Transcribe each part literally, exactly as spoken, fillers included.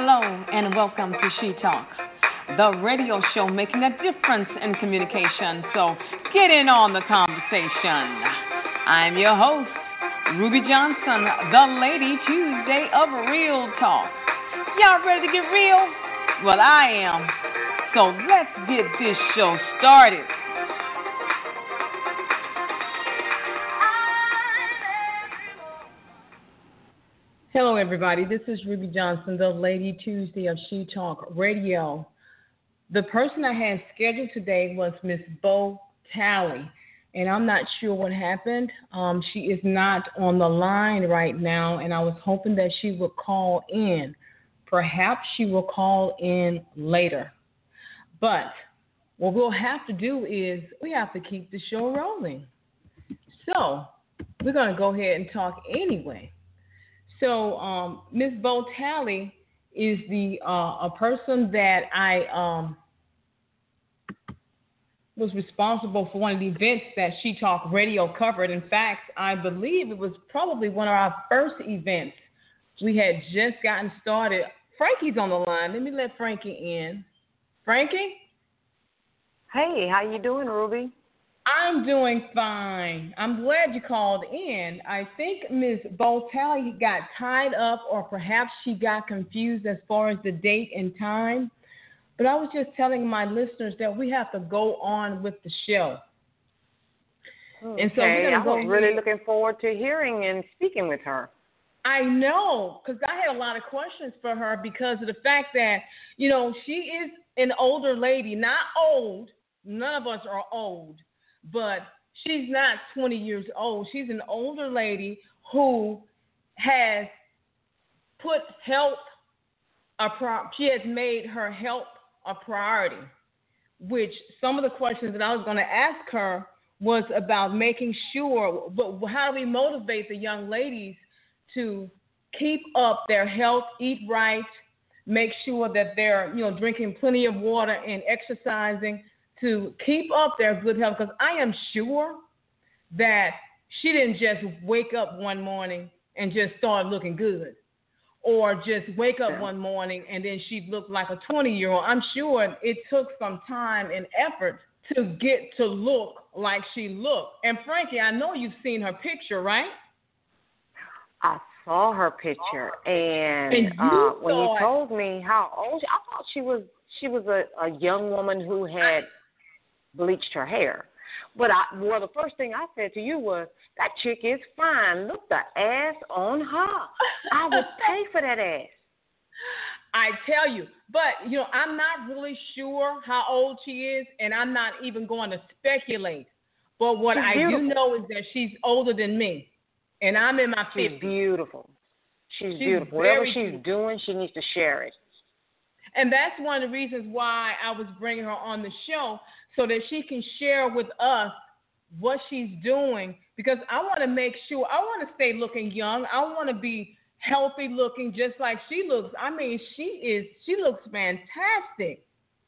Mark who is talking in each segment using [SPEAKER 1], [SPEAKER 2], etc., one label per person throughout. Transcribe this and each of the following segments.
[SPEAKER 1] Hello and welcome to She Talk, the radio show making a difference in communication. So get in on the conversation. I'm your host, Ruby Johnson, the Lady Tuesday of Real Talk. Y'all ready to get real? Well, I am. So let's get this show started. Hello, everybody. This is Ruby Johnson, the Lady Tuesday of She Talk Radio. The person I had scheduled today was Miss Bo Talley, and I'm not sure what happened. Um, she is not on the line right now, and I was hoping that she would call in. Perhaps she will call in later. But what we'll have to do is we have to keep the show rolling. So we're going to go ahead and talk anyway. So um, Miss Bo Talley is the uh, a person that I um, was responsible for one of the events that She Talk Radio covered. In fact, I believe it was probably one of our first events. We had just gotten started. Frankie's on the line. Let me let Frankie in. Frankie?
[SPEAKER 2] Hey, how you doing, Ruby?
[SPEAKER 1] I'm doing fine. I'm glad you called in. I think Miz Bo Talley got tied up, or perhaps she got confused as far as the date and time. But I was just telling my listeners that we have to go on with the show.
[SPEAKER 2] Okay. And so we're gonna I was go really here. looking forward to hearing and speaking with her.
[SPEAKER 1] I know, because I had a lot of questions for her because of the fact that, you know, she is an older lady, not old. None of us are old. But she's not twenty years old. She's an older lady who has put health a pro- she has made her health a priority, which some of the questions that I was going to ask her was about making sure, but how do we motivate the young ladies to keep up their health, eat right, make sure that they're, you know, drinking plenty of water and exercising, to keep up their good health, because I am sure that she didn't just wake up one morning and just start looking good, or just wake up one morning and then she looked like a twenty-year-old. I'm sure it took some time and effort to get to look like she looked. And Frankie, I know you've seen her picture, right?
[SPEAKER 2] I saw her picture, and,
[SPEAKER 1] and you
[SPEAKER 2] uh, when you told me how old, I thought she was she was a, a young woman who had bleached her hair. But I, well, the first thing I said to you was, that chick is fine. Look, the ass on her. I would pay for that ass.
[SPEAKER 1] I tell you. But, you know, I'm not really sure how old she is, and I'm not even going to speculate. But what
[SPEAKER 2] she's
[SPEAKER 1] I
[SPEAKER 2] beautiful.
[SPEAKER 1] do know is that she's older than me, and I'm in my fifties.
[SPEAKER 2] She's beautiful. She's, she's beautiful. Whatever she's beautiful. doing, she needs to share it.
[SPEAKER 1] And that's one of the reasons why I was bringing her on the show, so that she can share with us what she's doing, because I want to make sure, I want to stay looking young. I want to be healthy looking just like she looks. I mean, she is, she looks fantastic.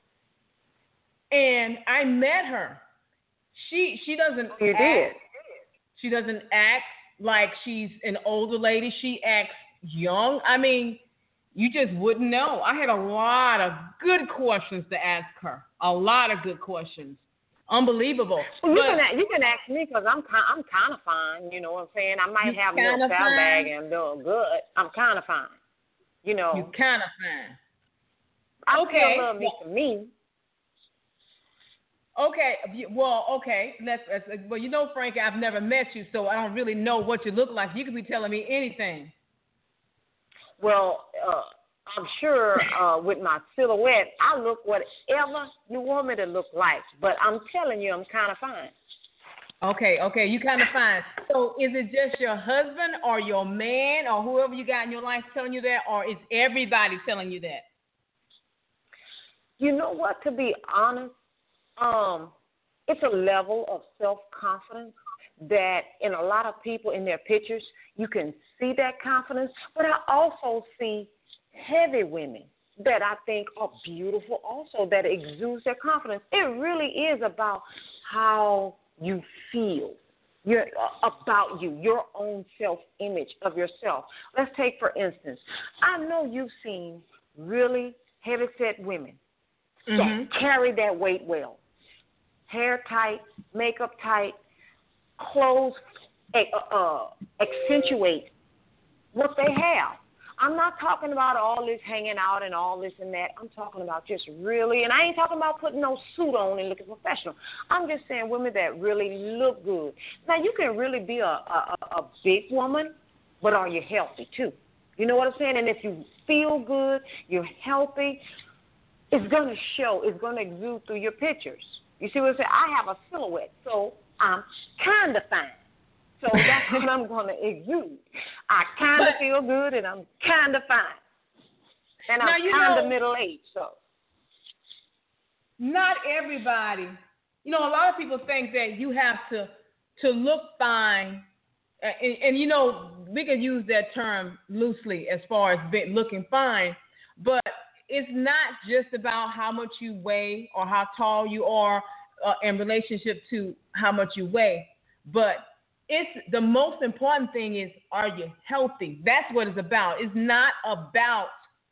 [SPEAKER 1] And I met her. She she doesn't
[SPEAKER 2] you
[SPEAKER 1] act,
[SPEAKER 2] did.
[SPEAKER 1] She doesn't act like she's an older lady. She acts young. I mean, you just wouldn't know. I had a lot of good questions to ask her. A lot of good questions. Unbelievable.
[SPEAKER 2] Well, you
[SPEAKER 1] but,
[SPEAKER 2] can you can ask me, because I'm kind I'm kind of fine. You know what I'm saying? I might have a little bag and I'm doing good. I'm kind of fine. You know.
[SPEAKER 1] You kind of fine.
[SPEAKER 2] I
[SPEAKER 1] okay.
[SPEAKER 2] feel a little me for me.
[SPEAKER 1] Okay. Well, okay. Let's, let's. Well, you know, Frankie, I've never met you, so I don't really know what you look like. You could be telling me anything.
[SPEAKER 2] Well, uh, I'm sure uh, with my silhouette, I look whatever you want me to look like. But I'm telling you, I'm kind of fine.
[SPEAKER 1] Okay, okay, you kind of fine. So is it just your husband or your man or whoever you got in your life telling you that, or is everybody telling you that?
[SPEAKER 2] You know what? To be honest, um, it's a level of self-confidence that in a lot of people in their pictures, you can see that confidence, but I also see heavy women that I think are beautiful also, that exudes their confidence. It really is about how you feel, your, uh, about you, your own self-image of yourself. Let's take, for instance, I know you've seen really heavy-set women
[SPEAKER 1] mm-hmm.
[SPEAKER 2] that carry that weight well. Hair tight, makeup tight, clothes uh, uh, accentuate what they have. I'm not talking about all this hanging out and all this and that. I'm talking about just really, and I ain't talking about putting no suit on and looking professional. I'm just saying women that really look good. Now, you can really be a, a, a big woman, but are you healthy too? You know what I'm saying? And if you feel good, you're healthy, it's going to show. It's going to exude through your pictures. You see what I'm saying? I have a silhouette, so I'm kind of fine. So that's what I'm going to exude. I kind of feel good, and I'm kind of fine. And I'm kind of middle-aged, so.
[SPEAKER 1] Not everybody. You know, a lot of people think that you have to to look fine. Uh, and, and, you know, we can use that term loosely as far as be, looking fine. But it's not just about how much you weigh or how tall you are uh, in relationship to how much you weigh. But it's the most important thing is, are you healthy? That's what it's about. It's not about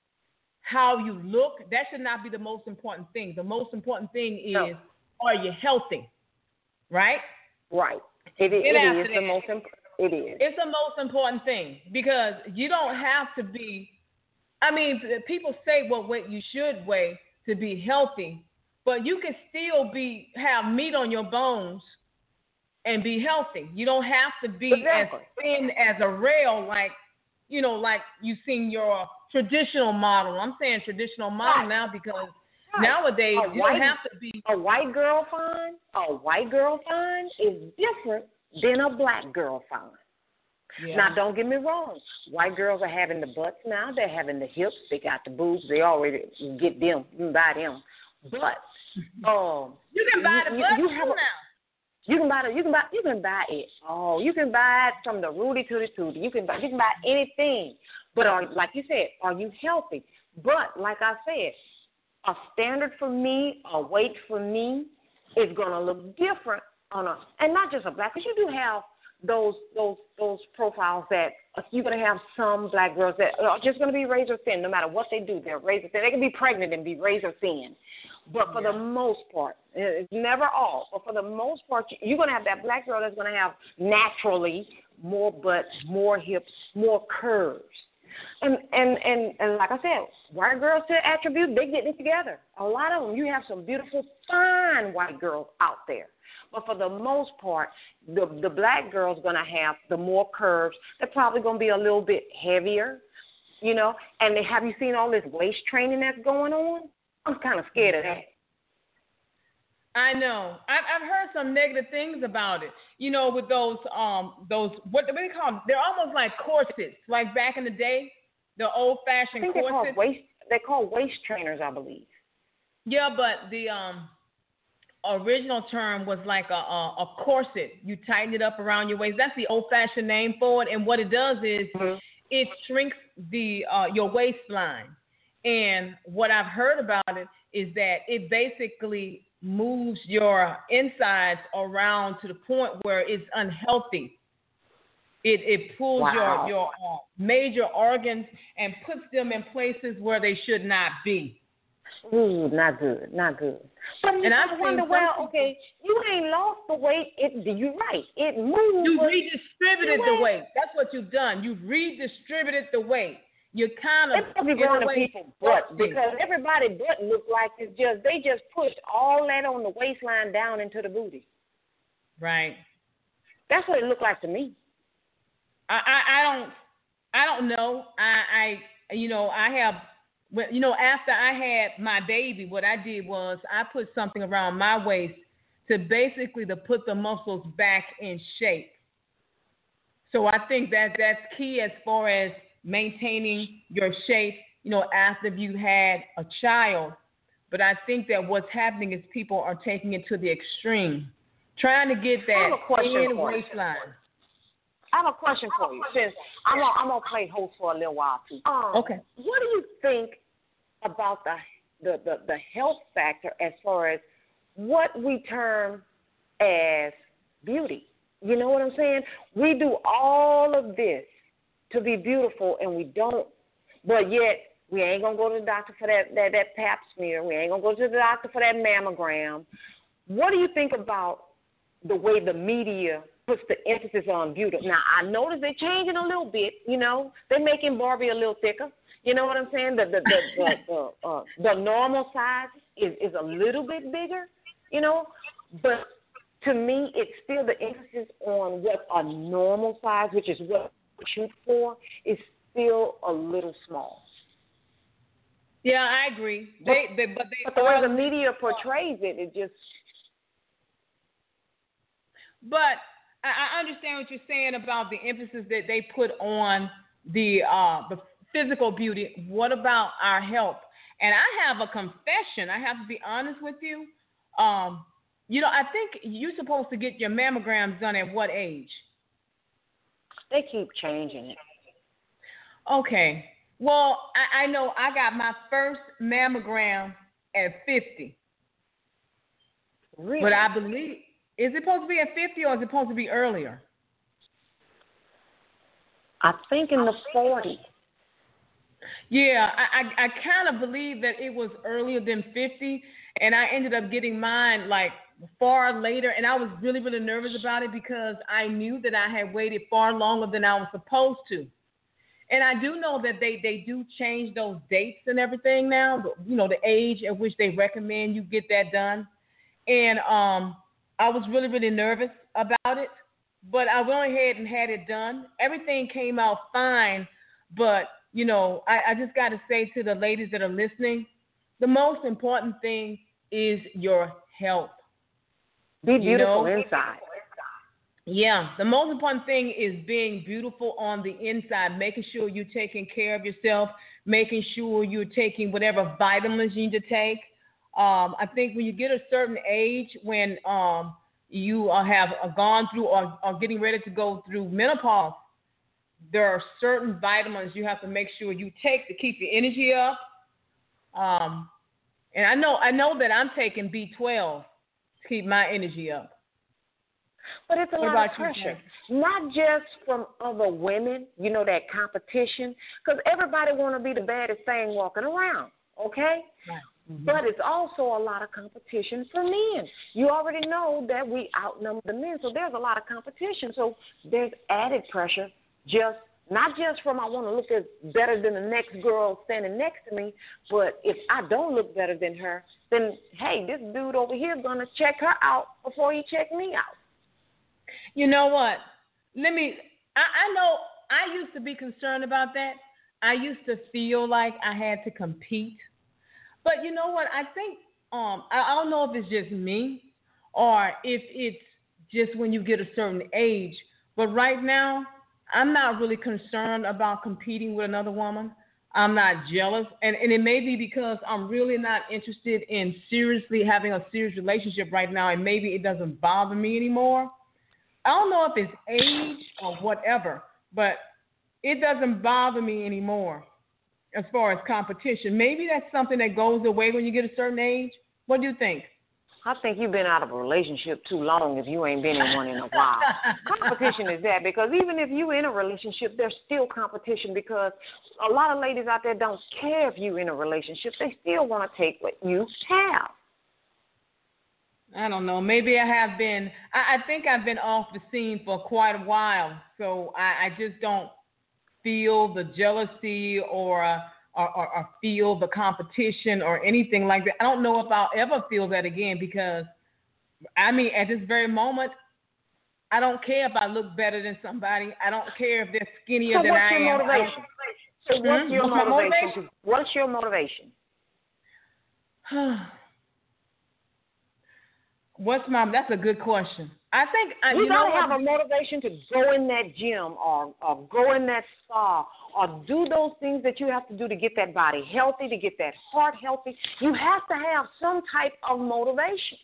[SPEAKER 1] how you look. That should not be the most important thing. The most important thing is, no. Are you healthy? Right?
[SPEAKER 2] Right. It, it, it is the most important. It is.
[SPEAKER 1] It's the most important thing because you don't have to be, I mean, people say what weight you should weigh to be healthy, but you can still be have meat on your bones and be healthy. You don't have to be
[SPEAKER 2] exactly.
[SPEAKER 1] as thin as a rail, like, you know, like you seen your traditional model. I'm saying traditional model
[SPEAKER 2] right.
[SPEAKER 1] now because
[SPEAKER 2] right.
[SPEAKER 1] nowadays
[SPEAKER 2] a
[SPEAKER 1] you
[SPEAKER 2] white,
[SPEAKER 1] don't have to be.
[SPEAKER 2] A white girl fine, a white girl fine is different than a black girl fine. Yeah. Now, don't get me wrong. White girls are having the butts now. They're having the hips. They got the boobs. They already get them. You can buy them. But um,
[SPEAKER 1] you can buy the butts
[SPEAKER 2] you, you have
[SPEAKER 1] too
[SPEAKER 2] a,
[SPEAKER 1] now.
[SPEAKER 2] You can buy the, you can buy you can buy it all. You can buy it from the Rudy to the Tootie. You can buy you can buy anything. But are, like you said, are you healthy? But like I said, a standard for me, a weight for me, is gonna look different on a, and not just a black. Because you do have those those those profiles that you're gonna have some black girls that are just gonna be razor thin. No matter what they do, they're razor thin. They can be pregnant and be razor thin. But for yeah. the most part, it's never all, but for the most part, you're going to have that black girl that's going to have naturally more butts, more hips, more curves. And, and, and, and like I said, white girls to attribute, they get it together. A lot of them, you have some beautiful, fine white girls out there. But for the most part, the, the black girl's going to have the more curves. They're probably going to be a little bit heavier, you know. And they, have you seen all this waist training that's going on? I'm kind of scared of that.
[SPEAKER 1] I know. I've, I've heard some negative things about it. You know, with those, um, those what, what do they call them? They're almost like corsets, like back in the day, the old-fashioned
[SPEAKER 2] I think
[SPEAKER 1] corsets.
[SPEAKER 2] They're called waist. They're called waist trainers, I believe.
[SPEAKER 1] Yeah, but the um, original term was like a, a, a corset. You tighten it up around your waist. That's the old-fashioned name for it. And what it does is mm-hmm. it shrinks the uh, your waistline. And what I've heard about it is that it basically moves your insides around to the point where it's unhealthy. It it pulls
[SPEAKER 2] wow.
[SPEAKER 1] your, your uh, major organs and puts them in places where they should not be.
[SPEAKER 2] Ooh, not good, not good. But and I wonder, well, okay, you ain't lost the weight. It, you're right. It moves.
[SPEAKER 1] You redistributed the weight. That's what you've done. You've redistributed the weight. You kind of
[SPEAKER 2] it's probably going to people's butt because everybody's butt look like it's just they just pushed all that on the waistline down into the booty.
[SPEAKER 1] Right.
[SPEAKER 2] That's what it looked like to me.
[SPEAKER 1] I, I, I don't I don't know. I, I you know I have you know after I had my baby, what I did was I put something around my waist to basically to put the muscles back in shape. So I think that that's key as far as maintaining your shape, you know, after you had a child. But I think that what's happening is people are taking it to the extreme, trying to get that thin waistline.
[SPEAKER 2] I have a question for you. Since I'm gonna, I'm gonna play host for a little while too. Um,
[SPEAKER 1] okay.
[SPEAKER 2] What do you think about the, the the the health factor as far as what we term as beauty? You know what I'm saying? We do all of this to be beautiful, and we don't, but yet We ain't gonna go to the doctor for that, that, that pap smear. We ain't gonna go to the doctor for that mammogram. What do you think about the way the media puts the emphasis on beauty? Now, I noticed they're changing a little bit, you know. They're making Barbie a little thicker. You know what I'm saying? The the the the, the, uh, the normal size is, is a little bit bigger, you know. But to me, it's still the emphasis on what a normal size, which is what we shoot for, is still a little small.
[SPEAKER 1] Yeah, I agree.
[SPEAKER 2] But,
[SPEAKER 1] they, they, but, they
[SPEAKER 2] but the way the media portrays it, it just.
[SPEAKER 1] But I, I understand what you're saying about the emphasis that they put on the uh, the physical beauty. What about our health? And I have a confession. I have to be honest with you. Um, you know, I think you're supposed to get your mammograms done at what age?
[SPEAKER 2] They keep changing it.
[SPEAKER 1] Okay. Well, I, I know I got my first mammogram at fifty.
[SPEAKER 2] Really?
[SPEAKER 1] But I believe, is it supposed to be at fifty or is it supposed to be earlier?
[SPEAKER 2] I think in the forties.
[SPEAKER 1] Yeah, I, I, I kind of believe that it was earlier than fifty, and I ended up getting mine like far later, and I was really, really nervous about it because I knew that I had waited far longer than I was supposed to. And I do know that they, they do change those dates and everything now, you know, the age at which they recommend you get that done. And um, I was really, really nervous about it, but I went ahead and had it done. Everything came out fine, but, you know, I, I just got to say to the ladies that are listening, the most important thing is your health.
[SPEAKER 2] Be beautiful
[SPEAKER 1] you know?
[SPEAKER 2] inside.
[SPEAKER 1] Yeah, the most important thing is being beautiful on the inside, making sure you're taking care of yourself, making sure you're taking whatever vitamins you need to take. Um, I think when you get a certain age, when um, you uh, have uh, gone through or are getting ready to go through menopause, there are certain vitamins you have to make sure you take to keep your energy up. Um, and I know I know that I'm taking B twelve to keep my energy up.
[SPEAKER 2] But it's a
[SPEAKER 1] what
[SPEAKER 2] lot of pressure,
[SPEAKER 1] you,
[SPEAKER 2] not just from other women, you know, that competition, because everybody want to be the baddest thing walking around, okay?
[SPEAKER 1] Right. Mm-hmm.
[SPEAKER 2] But it's also a lot of competition for men. You already know that we outnumber the men, so there's a lot of competition. So there's added pressure, just not just from I want to look as better than the next girl standing next to me, but if I don't look better than her, then, hey, this dude over here is going to check her out before he check me out.
[SPEAKER 1] You know what? Let me, I, I know I used to be concerned about that. I used to feel like I had to compete. But you know what? I think, um, I, I don't know if it's just me or if it's just when you get a certain age. But right now, I'm not really concerned about competing with another woman. I'm not jealous. And, and it may be because I'm really not interested in seriously having a serious relationship right now. And maybe it doesn't bother me anymore. I don't know if it's age or whatever, but it doesn't bother me anymore as far as competition. Maybe that's something that goes away when you get a certain age. What do you think?
[SPEAKER 2] I think you've been out of a relationship too long if you ain't been in one in a while. Competition is that, because even if you're in a relationship, there's still competition, because a lot of ladies out there don't care if you're in a relationship. They still want to take what you have.
[SPEAKER 1] I don't know. Maybe I have been, I, I think I've been off the scene for quite a while. So I, I just don't feel the jealousy or, uh, or, or, or feel the competition or anything like that. I don't know if I'll ever feel that again, because, I mean, at this very moment, I don't care if I look better than somebody. I don't care if they're skinnier
[SPEAKER 2] so
[SPEAKER 1] than I am.
[SPEAKER 2] So what's your motivation? So what's
[SPEAKER 1] hmm?
[SPEAKER 2] your
[SPEAKER 1] what's
[SPEAKER 2] motivation?
[SPEAKER 1] motivation?
[SPEAKER 2] What's your motivation?
[SPEAKER 1] What's my? That's a good question. I think uh,
[SPEAKER 2] you,
[SPEAKER 1] you
[SPEAKER 2] gotta
[SPEAKER 1] know
[SPEAKER 2] have
[SPEAKER 1] what?
[SPEAKER 2] a motivation to go in that gym or or go in that spa or do those things that you have to do to get that body healthy, to get that heart healthy. You have to have some type of motivation.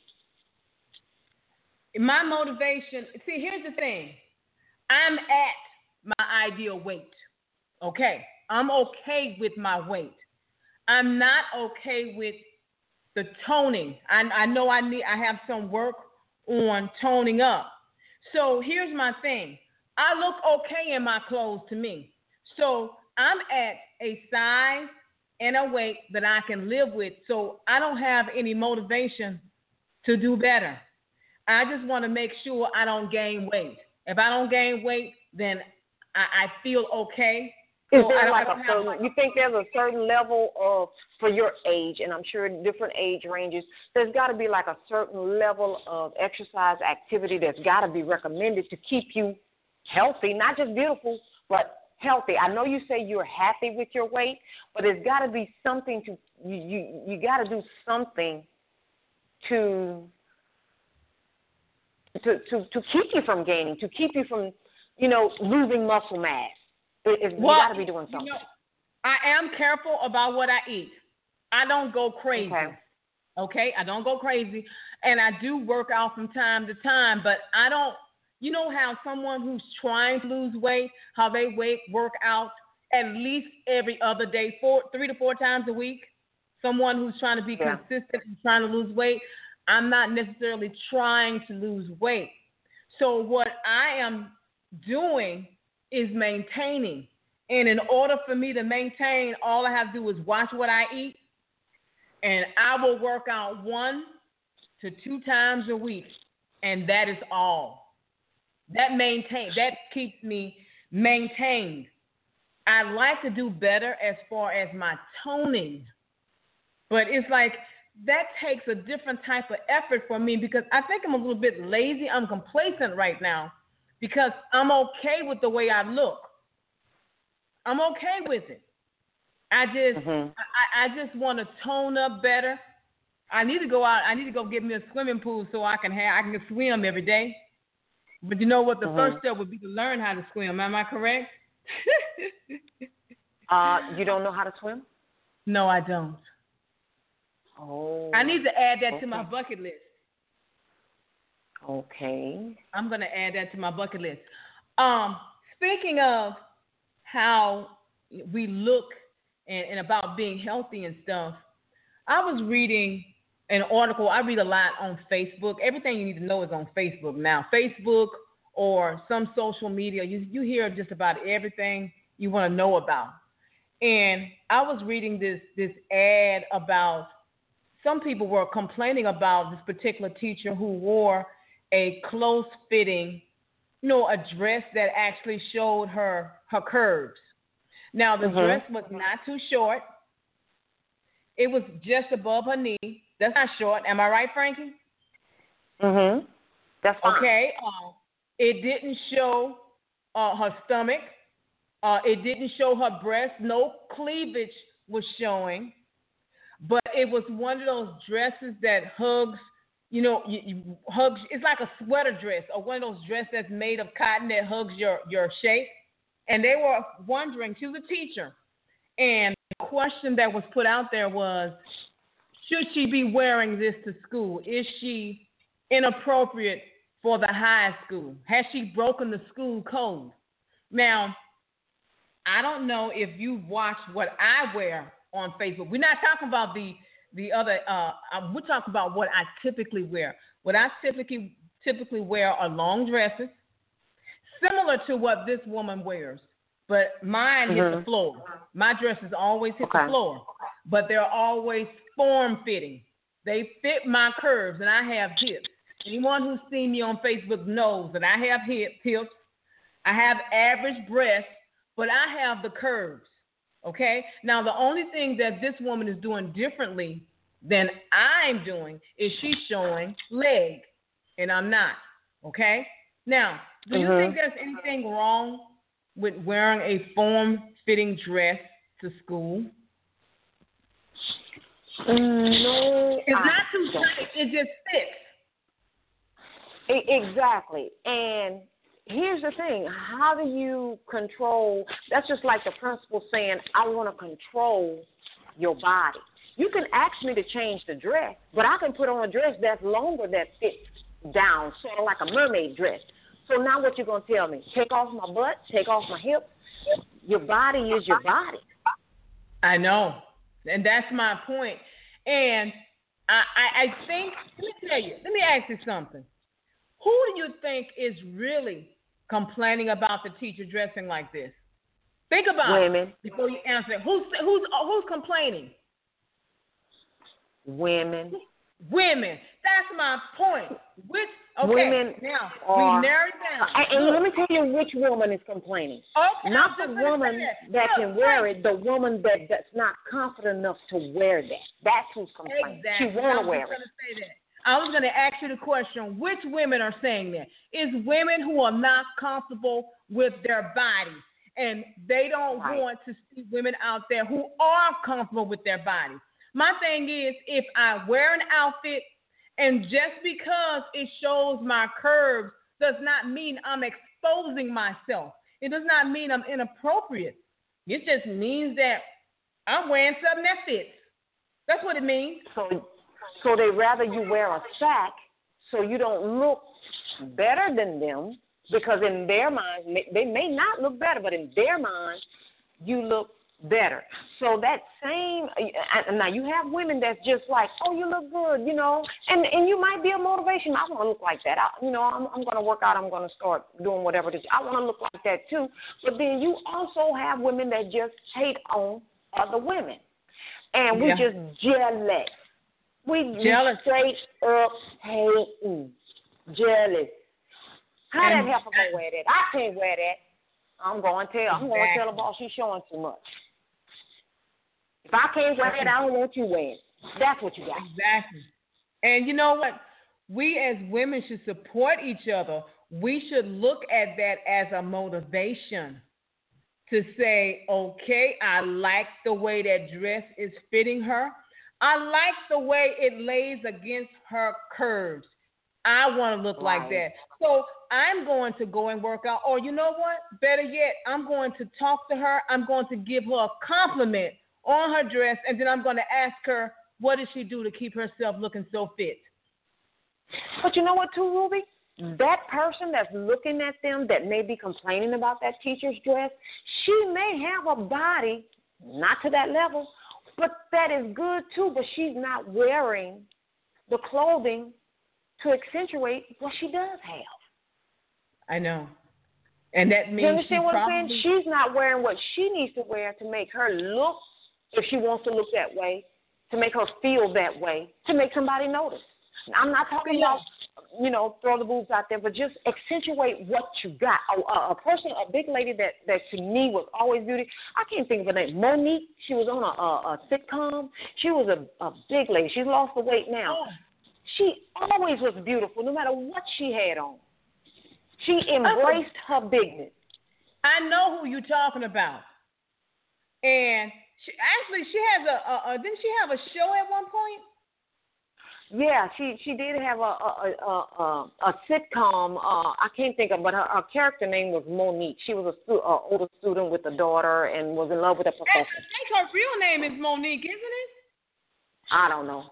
[SPEAKER 1] My motivation. See, here's the thing. I'm at my ideal weight. Okay, I'm okay with my weight. I'm not okay with the toning. I, I know I need. I have some work on toning up. So here's my thing. I look okay in my clothes to me. So I'm at a size and a weight that I can live with. So I don't have any motivation to do better. I just want to make sure I don't gain weight. If I don't gain weight, then I, I feel okay.
[SPEAKER 2] Is
[SPEAKER 1] so
[SPEAKER 2] there like a certain, you think there's a certain level of, for your age, and I'm sure different age ranges, there's got to be like a certain level of exercise activity that's got to be recommended to keep you healthy, not just beautiful, but healthy. I know you say you're happy with your weight, but there's got to be something to, you, you, you got to do something to, to, to, to keep you from gaining, to keep you from, you know, losing muscle mass. It,
[SPEAKER 1] well,
[SPEAKER 2] you got to be doing something.
[SPEAKER 1] You know, I am careful about what I eat. I don't go crazy.
[SPEAKER 2] Okay.
[SPEAKER 1] Okay, I don't go crazy, and I do work out from time to time, but I don't. You know how someone who's trying to lose weight, how they weight work out at least every other day, four, three to four times a week. Someone who's trying to be
[SPEAKER 2] yeah.
[SPEAKER 1] consistent and trying to lose weight. I'm not necessarily trying to lose weight. So what I am doing is maintaining. And in order for me to maintain, all I have to do is watch what I eat. And I will work out one to two times a week. And that is all. That maintain, that keeps me maintained. I like to do better as far as my toning. But it's like that takes a different type of effort for me because I think I'm a little bit lazy. I'm complacent right now. Because I'm okay with the way I look. I'm okay with it. I just mm-hmm. I, I just want to tone up better. I need to go out. I need to go get me a swimming pool so I can have I can swim every day. But you know what? The mm-hmm. first step would be to learn how to swim. Am I correct?
[SPEAKER 2] uh, you don't know how to swim?
[SPEAKER 1] No, I don't.
[SPEAKER 2] Oh.
[SPEAKER 1] I need to add that
[SPEAKER 2] okay.
[SPEAKER 1] to my bucket list.
[SPEAKER 2] Okay.
[SPEAKER 1] I'm going to add that to my bucket list. Um, speaking of how we look and, and about being healthy and stuff, I was reading an article. I read a lot on Facebook. Everything you need to know is on Facebook now. Facebook or some social media, you, you hear just about everything you want to know about. And I was reading this, this ad about some people were complaining about this particular teacher who wore a close-fitting, you know, a dress that actually showed her her curves. Now, the mm-hmm. dress was not too short. It was just above her knee. That's not short. Am I right, Frankie?
[SPEAKER 2] Mm-hmm. That's fine.
[SPEAKER 1] Okay. Uh, it didn't show uh, her stomach. Uh, it didn't show her breast. No cleavage was showing. But it was one of those dresses that hugs, you know, you, you hugs. It's like a sweater dress or one of those dresses that's made of cotton that hugs your, your shape. And they were wondering, she was a teacher, and the question that was put out there was, should she be wearing this to school? Is she inappropriate for the high school? Has she broken the school code? Now, I don't know if you've watched what I wear on Facebook. We're not talking about the the other. Uh, we're talking about what I typically wear. What I typically typically wear are long dresses, similar to what this woman wears, but mine mm-hmm. hit the floor. My dresses always hit okay. the floor, but they're always form-fitting. They fit my curves, and I have hips. Anyone who's seen me on Facebook knows that I have hip, hips. I have average breasts, but I have the curves. Okay? Now, the only thing that this woman is doing differently than I'm doing is she's showing leg, and I'm not. Okay? Now, do you mm-hmm. think there's anything wrong with wearing a form-fitting dress to school?
[SPEAKER 2] No.
[SPEAKER 1] It's not too tight. It just fits.
[SPEAKER 2] Exactly. And here's the thing. How do you control? That's just like the principal saying, I want to control your body. You can ask me to change the dress, but I can put on a dress that's longer that fits down, sort of like a mermaid dress. So now what you going to tell me? Take off my butt? Take off my hips? Your body is your body.
[SPEAKER 1] I know. And that's my point. And I, I, I think, let me tell you, let me ask you something. Who do you think is really complaining about the teacher dressing like this? Think about
[SPEAKER 2] women.
[SPEAKER 1] it before you answer. Who's who's who's complaining?
[SPEAKER 2] Women.
[SPEAKER 1] Women. That's my point. Which okay,
[SPEAKER 2] women
[SPEAKER 1] now
[SPEAKER 2] are,
[SPEAKER 1] we narrowed down.
[SPEAKER 2] And, and let me tell you which woman is complaining.
[SPEAKER 1] Okay,
[SPEAKER 2] not the woman that, that can wear
[SPEAKER 1] right.
[SPEAKER 2] it, the woman that, that's not confident enough to wear that. That's who's complaining.
[SPEAKER 1] Exactly.
[SPEAKER 2] She want to wear it.
[SPEAKER 1] Say that. I was going to ask you the question, which women are saying that? It's women who are not comfortable with their bodies, and they don't
[SPEAKER 2] right.
[SPEAKER 1] want to see women out there who are comfortable with their bodies. My thing is, if I wear an outfit and just because it shows my curves does not mean I'm exposing myself. It does not mean I'm inappropriate. It just means that I'm wearing something that fits. That's what it means.
[SPEAKER 2] So, so they rather you wear a sack so you don't look better than them, because in their minds, they may not look better, but in their minds, you look better. So that same, now you have women that's just like, oh, you look good, you know, and, and you might be a motivation. I want to look like that. I, you know, I'm, I'm going to work out. I'm going to start doing whatever it is. I want to look like that too. But then you also have women that just hate on other women. And we yeah. just jealous. We
[SPEAKER 1] jealous.
[SPEAKER 2] straight up hating. Jealous. How and, that heifer gonna wear that? I can't wear that. I'm going to tell. I'm going to tell the boss she's showing too much. If I can't wear it, I don't want you wearing it. That's what you got.
[SPEAKER 1] Exactly. And you know what? We as women should support each other. We should look at that as a motivation to say, okay, I like the way that dress is fitting her. I like the way it lays against her curves. I want to look
[SPEAKER 2] right.
[SPEAKER 1] like that. So I'm going to go and work out. Or you know what? Better yet, I'm going to talk to her. I'm going to give her a compliment on her dress, and then I'm going to ask her, what does she do to keep herself looking so fit?
[SPEAKER 2] But you know what, too, Ruby? That person that's looking at them that may be complaining about that teacher's dress, she may have a body, not to that level, but that is good, too, but she's not wearing the clothing to accentuate what she does have.
[SPEAKER 1] I know. And that means
[SPEAKER 2] you understand what
[SPEAKER 1] probably...
[SPEAKER 2] I'm saying? She's not wearing what she needs to wear to make her look, if she wants to look that way, to make her feel that way, to make somebody notice. I'm not talking about, you know, throw the boobs out there, but just accentuate what you got. A, a, a person, a big lady that, that to me was always beauty. I can't think of her name. Monique. She was on a, a, a sitcom. She was a, a big lady. She's lost the weight now.
[SPEAKER 1] Oh.
[SPEAKER 2] She always was beautiful, no matter what she had on. She embraced her bigness.
[SPEAKER 1] I know who you're talking about. And she, actually, she has a, a, a, didn't she have a show at one point?
[SPEAKER 2] Yeah, she she did have a a a, a, a sitcom. Uh, I can't think of, but her, her character name was Monique. She was a stu- uh, older student with a daughter and was in love with a professor.
[SPEAKER 1] I think her real name is Monique, isn't it?
[SPEAKER 2] I don't know.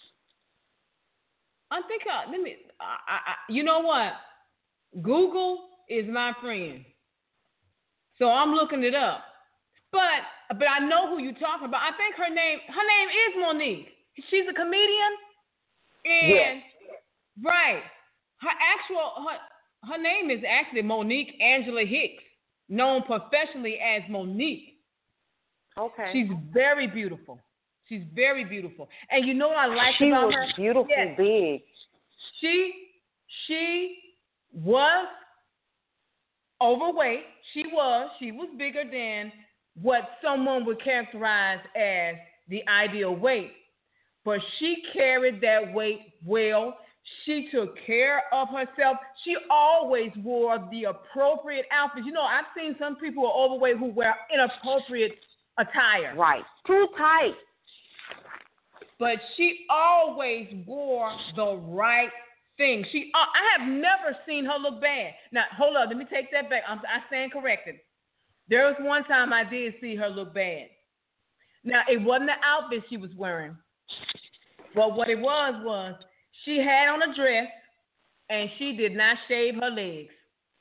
[SPEAKER 1] I think uh, let me. I, I, you know what? Google is my friend, so I'm looking it up. But but I know who you're talking about. I think her name her name is Monique. She's a comedian. And
[SPEAKER 2] yes.
[SPEAKER 1] right, her actual her her name is actually Monique Angela Hicks, known professionally as Monique.
[SPEAKER 2] Okay.
[SPEAKER 1] She's very beautiful. She's very beautiful, and you know what I like
[SPEAKER 2] she
[SPEAKER 1] about
[SPEAKER 2] was
[SPEAKER 1] her?
[SPEAKER 2] Beautiful,
[SPEAKER 1] yes.
[SPEAKER 2] big.
[SPEAKER 1] She she was overweight. She was she was bigger than what someone would characterize as the ideal weight. But she carried that weight well. She took care of herself. She always wore the appropriate outfits. You know, I've seen some people who are overweight who wear inappropriate attire.
[SPEAKER 2] Right. Too tight.
[SPEAKER 1] But she always wore the right thing. She, uh, I have never seen her look bad. Now, hold up. Let me take that back. I'm, I stand corrected. There was one time I did see her look bad. Now, it wasn't the outfit she was wearing. But what it was was she had on a dress and she did not shave her legs.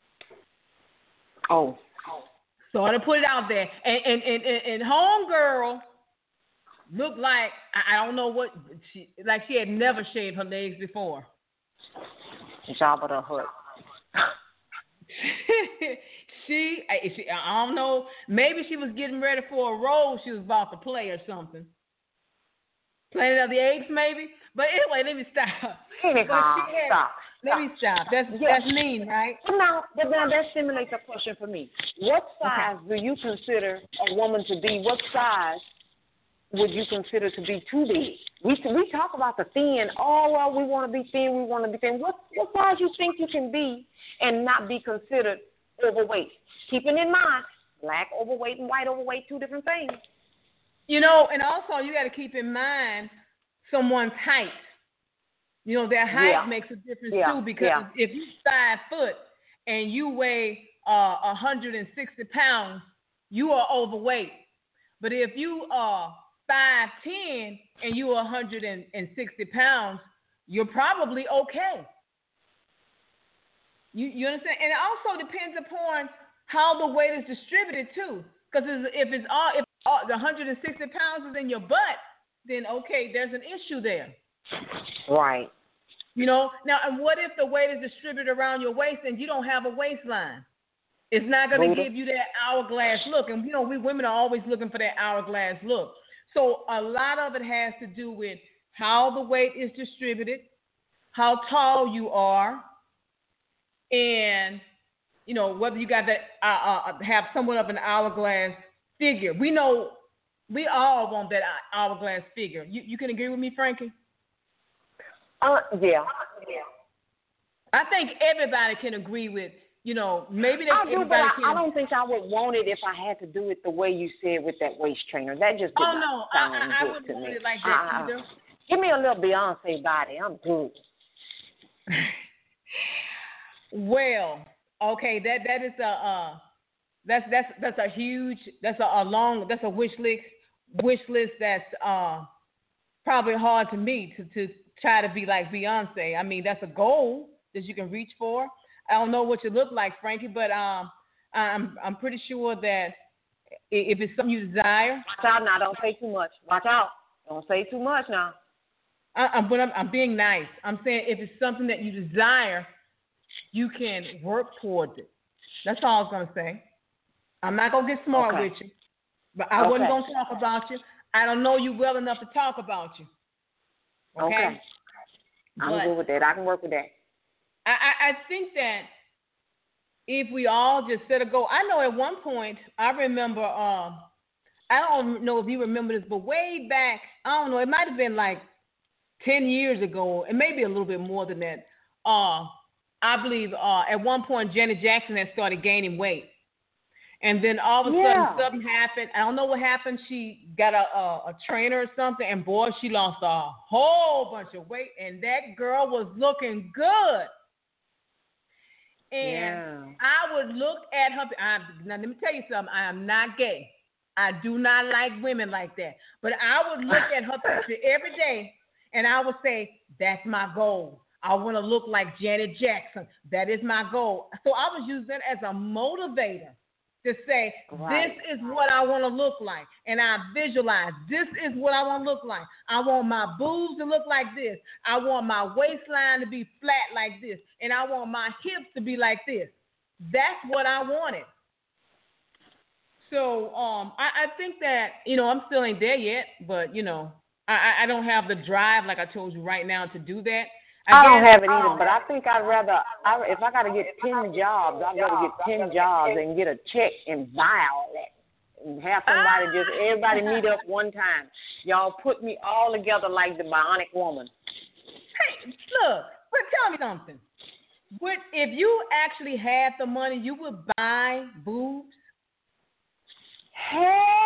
[SPEAKER 2] Oh.
[SPEAKER 1] So I put it out there. And and, and, and, and homegirl looked like, I don't know what, she, like she had never shaved her legs before.
[SPEAKER 2] Jabba the Hutt.
[SPEAKER 1] she, if she, I don't know, maybe she was getting ready for a role she was about to play or something. Planet of the Apes, maybe. But anyway, let me stop.
[SPEAKER 2] Anyhow,
[SPEAKER 1] but she had,
[SPEAKER 2] stop.
[SPEAKER 1] Let me stop. That's
[SPEAKER 2] yes.
[SPEAKER 1] that's mean, right?
[SPEAKER 2] But now, but now that simulates a question for me. What size okay. do you consider a woman to be? What size would you consider to be too big? We we talk about the thin. Oh well, we want to be thin. We want to be thin. What what size you think you can be and not be considered overweight? Keeping in mind, black overweight and white overweight, two different things.
[SPEAKER 1] You know, and also you got to keep in mind someone's height. You know, their height yeah. makes a difference
[SPEAKER 2] yeah.
[SPEAKER 1] too, because
[SPEAKER 2] yeah.
[SPEAKER 1] if you're five foot and you weigh uh, one hundred sixty pounds, you are overweight. But if you are five ten and you are one hundred sixty pounds, you're probably okay. You you understand? And it also depends upon how the weight is distributed too. Because if it's all if all, the one hundred sixty pounds is in your butt, then okay, there's an issue there.
[SPEAKER 2] Right.
[SPEAKER 1] You know, now, and what if the weight is distributed around your waist and you don't have a waistline? It's not going to give you that hourglass look. And, you know, we women are always looking for that hourglass look. So a lot of it has to do with how the weight is distributed, how tall you are, and, you know, whether you got that, uh, uh, have somewhat of an hourglass figure. We know we all want that hourglass figure. You, you can agree with me, Frankie?
[SPEAKER 2] Uh, yeah. yeah.
[SPEAKER 1] I think everybody can agree with, you know, maybe that
[SPEAKER 2] I do, but
[SPEAKER 1] everybody
[SPEAKER 2] I,
[SPEAKER 1] can.
[SPEAKER 2] I don't think I would want it if I had to do it the way you said with that waist trainer. That just did
[SPEAKER 1] oh,
[SPEAKER 2] not
[SPEAKER 1] no,
[SPEAKER 2] sound
[SPEAKER 1] I, I,
[SPEAKER 2] good
[SPEAKER 1] I wouldn't
[SPEAKER 2] to
[SPEAKER 1] want
[SPEAKER 2] me.
[SPEAKER 1] it like that
[SPEAKER 2] uh,
[SPEAKER 1] either.
[SPEAKER 2] Give me a little Beyonce body. I'm good.
[SPEAKER 1] Well, okay, that that is a uh, that's that's that's a huge that's a, a long that's a wish list wish list that's uh probably hard to meet to to. Try to be like Beyonce. I mean, that's a goal that you can reach for. I don't know what you look like, Frankie, but um, I'm I'm pretty sure that if it's something you desire.
[SPEAKER 2] Watch out now! Don't say too much. Watch out! Don't say too much now.
[SPEAKER 1] I, I'm, but I'm, I'm being nice. I'm saying if it's something that you desire, you can work towards it. That's all I was gonna say. I'm not gonna get smart
[SPEAKER 2] okay.
[SPEAKER 1] with you, but I
[SPEAKER 2] okay.
[SPEAKER 1] wasn't gonna talk about you. I don't know you well enough to talk about you. Okay.
[SPEAKER 2] okay. I'm but good with that. I can work with that.
[SPEAKER 1] I, I, I think that if we all just set a goal, I know at one point, I remember, uh, I don't know if you remember this, but way back, I don't know, it might have been like ten years ago, and maybe a little bit more than that. Uh, I believe uh, at one point, Janet Jackson had started gaining weight. And then all of a
[SPEAKER 2] yeah.
[SPEAKER 1] sudden, something happened. I don't know what happened. She got a, a, a trainer or something, and boy, she lost a whole bunch of weight, and that girl was looking good. And
[SPEAKER 2] yeah.
[SPEAKER 1] I would look at her. I, now, let me tell you something. I am not gay. I do not like women like that. But I would look at her picture every day, and I would say, that's my goal. I want to look like Janet Jackson. That is my goal. So I was using it as a motivator. To say,
[SPEAKER 2] right.
[SPEAKER 1] this is what I want to look like. And I visualize, this is what I want to look like. I want my boobs to look like this. I want my waistline to be flat like this. And I want my hips to be like this. That's what I wanted. So um, I, I think that, you know, I'm still ain't there yet. But, you know, I, I don't have the drive, like I told you right now, to do that.
[SPEAKER 2] I, I don't have it either, but I think I'd rather, I, if I got to get ten jobs, I'd rather get ten jobs and get a check and buy all that. And have somebody just, everybody meet up one time. Y'all put me all together like the Bionic Woman.
[SPEAKER 1] Hey, look, but tell me something. Would, if you actually had the money, you would buy boobs?
[SPEAKER 2] Hell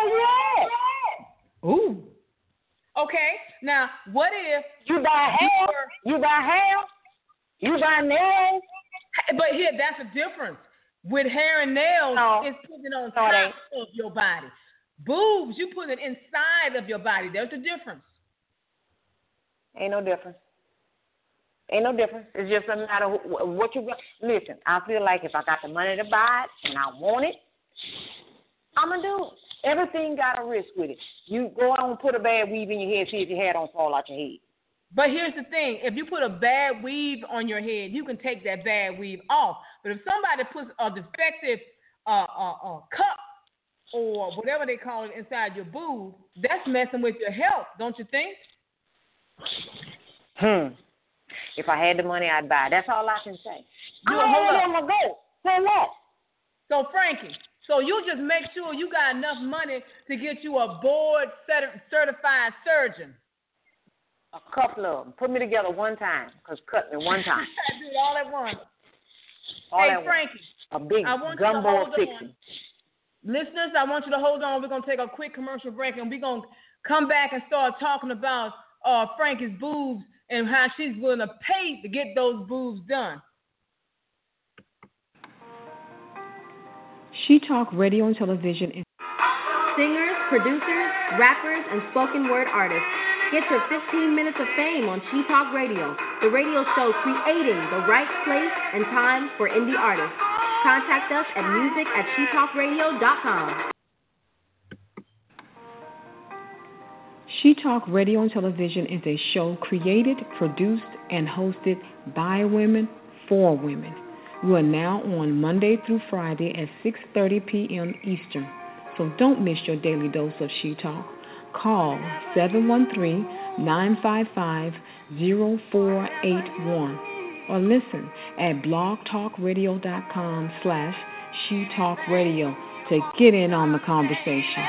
[SPEAKER 2] yeah.
[SPEAKER 1] Ooh. Okay, now what if
[SPEAKER 2] you buy hair? You buy hair? You buy nails?
[SPEAKER 1] But here, that's a difference. With hair and nails,
[SPEAKER 2] no.
[SPEAKER 1] it's putting on
[SPEAKER 2] no,
[SPEAKER 1] top of your body. Boobs, you put it inside of your body. There's a difference.
[SPEAKER 2] Ain't no difference. Ain't no difference. It's just a matter of what you got. Listen, I feel like if I got the money to buy it and I want it, I'm going to do it. Everything got a risk with it. You go on and put a bad weave in your head, see if your hair don't fall out your head.
[SPEAKER 1] But here's the thing. If you put a bad weave on your head, you can take that bad weave off. But if somebody puts a defective a, a, a cup or whatever they call it inside your boob, that's messing with your health, don't you think?
[SPEAKER 2] Hmm. If I had the money, I'd buy. That's all I can say.
[SPEAKER 1] You,
[SPEAKER 2] I
[SPEAKER 1] hold
[SPEAKER 2] am a go. So what?
[SPEAKER 1] So, Frankie, so you just make sure you got enough money to get you a board certified surgeon.
[SPEAKER 2] A couple of them. Put me together one time, because cut me one time.
[SPEAKER 1] Do it all at once.
[SPEAKER 2] All
[SPEAKER 1] hey,
[SPEAKER 2] at
[SPEAKER 1] Frankie.
[SPEAKER 2] Once. A big
[SPEAKER 1] I want
[SPEAKER 2] gumbo fixing.
[SPEAKER 1] Listeners, I want you to hold on. We're going to take a quick commercial break, and we're going to come back and start talking about uh, Frankie's boobs and how she's willing to pay to get those boobs done.
[SPEAKER 3] She Talk Radio and Television.
[SPEAKER 4] Singers, producers, rappers, and spoken word artists. Get your fifteen minutes of fame on She Talk Radio, the radio show creating the right place and time for indie artists. Contact us at music at she talk radio dot com.
[SPEAKER 3] She Talk Radio and Television is a show created, produced, and hosted by women for women. We are now on Monday through Friday at six thirty p.m. Eastern. So don't miss your daily dose of She Talk. Call seven one three, nine five five, zero four eight one or listen at blogtalkradio.com slash She Talk Radio to get in on the conversation.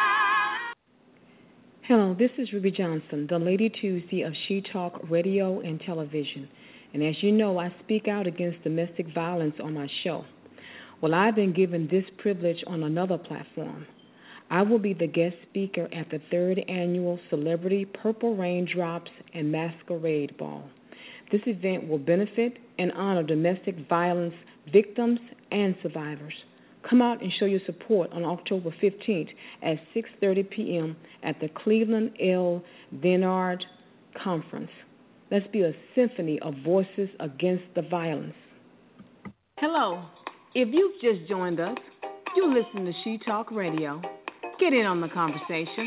[SPEAKER 3] Hello, this is Ruby Johnson, the Lady Tuesday of She Talk Radio and Television. And as you know, I speak out against domestic violence on my show. Well, I've been given this privilege on another platform. I will be the guest speaker at the third annual Celebrity Purple Raindrops and Masquerade Ball. This event will benefit and honor domestic violence victims and survivors. Come out and show your support on October fifteenth at six thirty p.m. at the Cleveland L. Denard Conference. Let's be a symphony of voices against the violence. Hello. If you've just joined us, you listen to She Talk Radio. Get in on the conversation.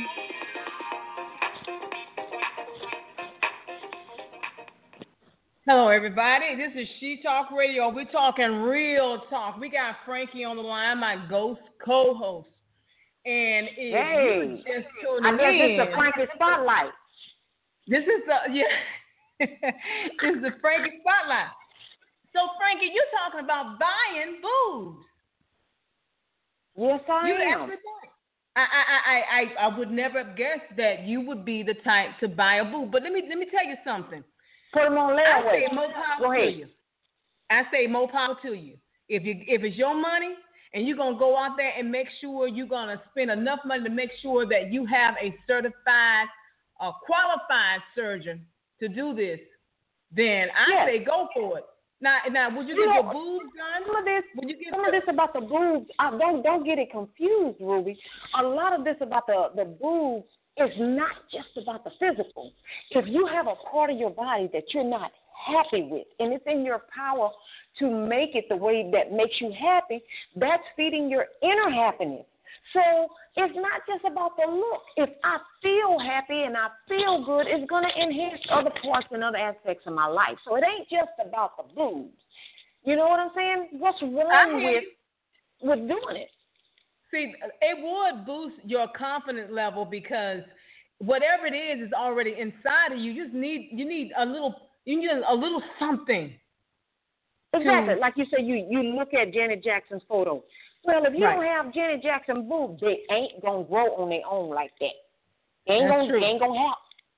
[SPEAKER 1] Hello, everybody. This is She Talk Radio. We're talking real talk. We got Frankie on the line, my ghost co-host. And if
[SPEAKER 2] hey,
[SPEAKER 1] you just tuning
[SPEAKER 2] I guess
[SPEAKER 1] in,
[SPEAKER 2] this is the Frankie Spotlight.
[SPEAKER 1] This is the yeah. This is the Frankie Spotlight. So, Frankie, you're talking about buying boobs.
[SPEAKER 2] Yes, I
[SPEAKER 1] you
[SPEAKER 2] am.
[SPEAKER 1] I, I, I, I, I would never have guessed that you would be the type to buy a boob. But let me let me tell you something.
[SPEAKER 2] Put them on layaway.
[SPEAKER 1] I say more power to you. I say more power to you. If you if it's your money and you're gonna go out there and make sure you're gonna spend enough money to make sure that you have a certified, a qualified surgeon to do this, then I
[SPEAKER 2] yes.
[SPEAKER 1] say go for it. Now, now, would you,
[SPEAKER 2] you
[SPEAKER 1] get
[SPEAKER 2] know,
[SPEAKER 1] your boobs done?
[SPEAKER 2] Some of this,
[SPEAKER 1] would you get
[SPEAKER 2] some of this about the boobs, I don't don't get it confused, Ruby. A lot of this about the, the boobs is not just about the physical. If you have a part of your body that you're not happy with, and it's in your power to make it the way that makes you happy, that's feeding your inner happiness. So it's not just about the look. If I feel happy and I feel good, it's going to enhance other parts and other aspects of my life. So it ain't just about the boobs. You know what I'm saying? What's wrong with with doing it?
[SPEAKER 1] See, it would boost your confidence level because whatever it is is already inside of you. You just need you need a little you need a little something.
[SPEAKER 2] Exactly. To, like you said, you, you look at Janet Jackson's photo. Well, if you right. don't have Janet Jackson boobs, they ain't gonna grow on their own like that. They ain't
[SPEAKER 1] That's
[SPEAKER 2] gonna
[SPEAKER 1] true.
[SPEAKER 2] they ain't gonna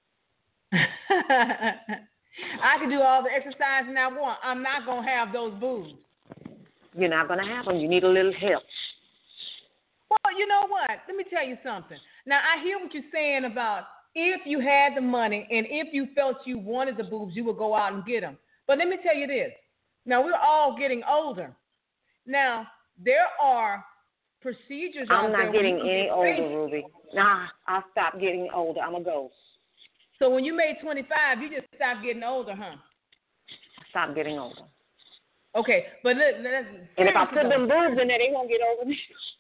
[SPEAKER 2] help.
[SPEAKER 1] I can do all the exercising I want. I'm not gonna have those boobs.
[SPEAKER 2] You're not gonna have them. You need a little help.
[SPEAKER 1] Well, you know what? Let me tell you something. Now, I hear what you're saying about if you had the money and if you felt you wanted the boobs, you would go out and get them. But let me tell you this. Now, we're all getting older. Now, there are procedures
[SPEAKER 2] I'm
[SPEAKER 1] out
[SPEAKER 2] not
[SPEAKER 1] there
[SPEAKER 2] getting any
[SPEAKER 1] get
[SPEAKER 2] older,
[SPEAKER 1] crazy.
[SPEAKER 2] Ruby. Nah, I stopped getting older. I'm a ghost.
[SPEAKER 1] So when you made twenty-five, you just stopped getting older, huh?
[SPEAKER 2] I stopped getting older.
[SPEAKER 1] Okay, but look, let's,
[SPEAKER 2] and if I put them boobs in there, they won't get older.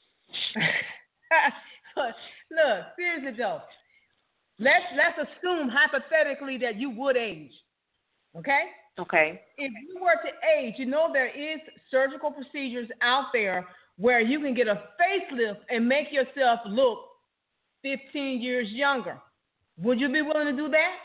[SPEAKER 1] Look, seriously though, let's let's assume hypothetically that you would age. Okay?
[SPEAKER 2] Okay.
[SPEAKER 1] If you were to age, you know there is surgical procedures out there where you can get a facelift and make yourself look fifteen years younger. Would you be willing to do that?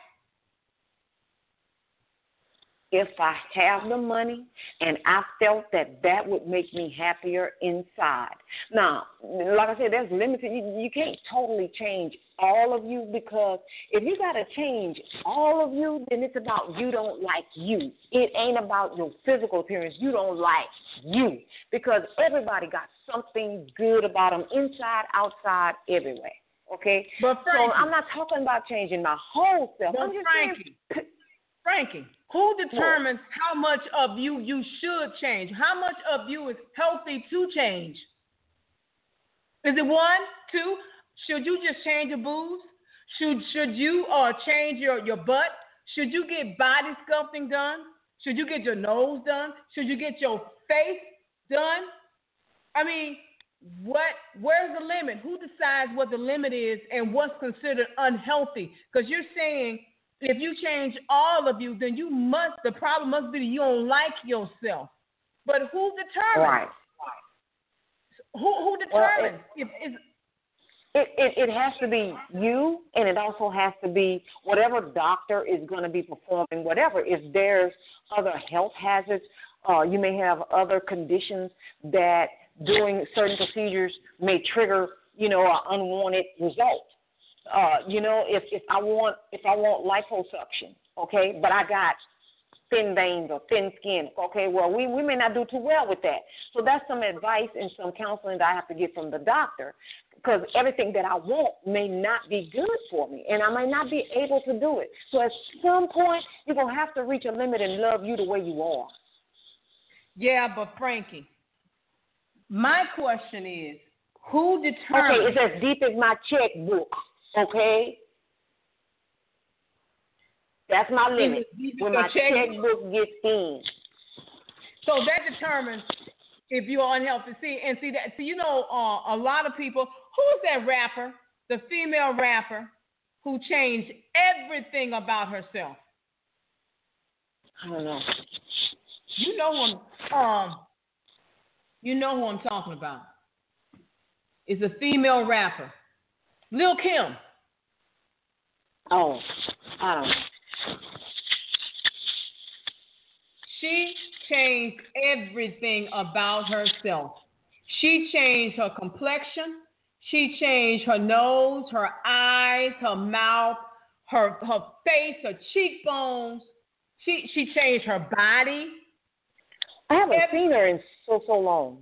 [SPEAKER 2] If I have the money and I felt that that would make me happier inside. Now, like I said, there's limited. You, you can't totally change all of you, because if you got to change all of you, then it's about you don't like you. It ain't about your physical appearance. You don't like you, because everybody got something good about them, inside, outside, everywhere. Okay?
[SPEAKER 1] But Frankie,
[SPEAKER 2] so I'm not talking about changing my whole self.
[SPEAKER 1] But
[SPEAKER 2] I'm just
[SPEAKER 1] Frankie,
[SPEAKER 2] saying,
[SPEAKER 1] Frankie, who determines how much of you you should change? How much of you is healthy to change? Is it one, two? Should you just change your boobs? Should should you uh, change your, your butt? Should you get body sculpting done? Should you get your nose done? Should you get your face done? I mean, what? Where's the limit? Who decides what the limit is and what's considered unhealthy? Because you're saying if you change all of you, then you must, the problem must be that you don't like yourself. But who determines?
[SPEAKER 2] Right.
[SPEAKER 1] Who, who determines? Well, it, if, is,
[SPEAKER 2] it, it, it has to be you, and it also has to be whatever doctor is going to be performing whatever. If there's other health hazards, uh, you may have other conditions that doing certain procedures may trigger, you know, an unwanted result. Uh, you know, if, if I want if I want liposuction, okay, but I got thin veins or thin skin, okay, well, we, we may not do too well with that. So that's some advice and some counseling that I have to get from the doctor, because everything that I want may not be good for me, and I may not be able to do it. So at some point, you're going to have to reach a limit and love you the way you are.
[SPEAKER 1] Yeah, but Frankie, my question is, who determines?
[SPEAKER 2] Okay, it's as deep as my checkbook. Okay, that's my limit when my checkbook gets in.
[SPEAKER 1] So that determines if you're unhealthy. See, and see that. See, you know, uh, a lot of people. Who's that rapper? The female rapper who changed everything about herself.
[SPEAKER 2] I don't know.
[SPEAKER 1] You know who I'm. Um, you know who I'm talking about. It's a female rapper. Lil' Kim.
[SPEAKER 2] Oh, I don't know.
[SPEAKER 1] She changed everything about herself. She changed her complexion. She changed her nose, her eyes, her mouth, her her face, her cheekbones. She she changed her body.
[SPEAKER 2] I haven't Every, seen her in so so long.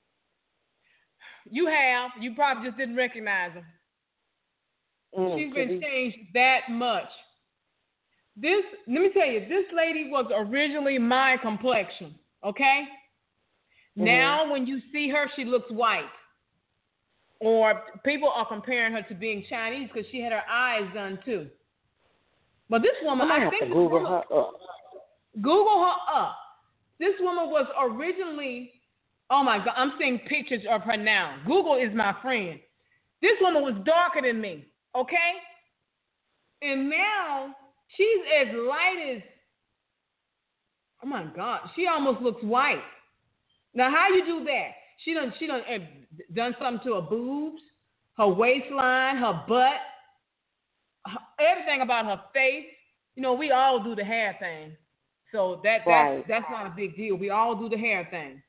[SPEAKER 1] You have. You probably just didn't recognize her.
[SPEAKER 2] Mm,
[SPEAKER 1] She's been changed that much. This, let me tell you, this lady was originally my complexion, okay? Mm-hmm. Now when you see her, she looks white. Or people are comparing her to being Chinese because she had her eyes done too. But this woman,
[SPEAKER 2] I,
[SPEAKER 1] I
[SPEAKER 2] have
[SPEAKER 1] think
[SPEAKER 2] to Google woman, her up.
[SPEAKER 1] Google her up. This woman was originally, oh my God, I'm seeing pictures of her now. Google is my friend. This woman was darker than me. Okay? And now she's as light as, oh my God, she almost looks white. Now, how you do that? She done, she done uh, done something to her boobs, her waistline, her butt, her, everything about her face. You know, we all do the hair thing. So that, that
[SPEAKER 2] right.
[SPEAKER 1] that's not a big deal. We all do the hair thing.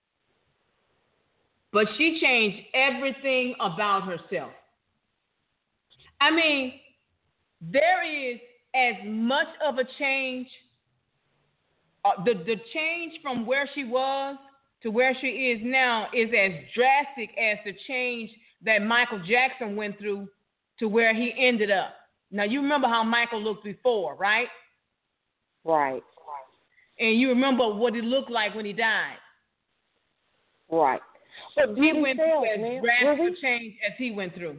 [SPEAKER 1] But she changed everything about herself. I mean, there is as much of a change, uh, the, the change from where she was to where she is now is as drastic as the change that Michael Jackson went through to where he ended up. Now, you remember how Michael looked before, right?
[SPEAKER 2] Right.
[SPEAKER 1] And you remember what he looked like when he died.
[SPEAKER 2] Right. But
[SPEAKER 1] he went
[SPEAKER 2] sells,
[SPEAKER 1] through as
[SPEAKER 2] man.
[SPEAKER 1] drastic
[SPEAKER 2] really?
[SPEAKER 1] a change as he went through.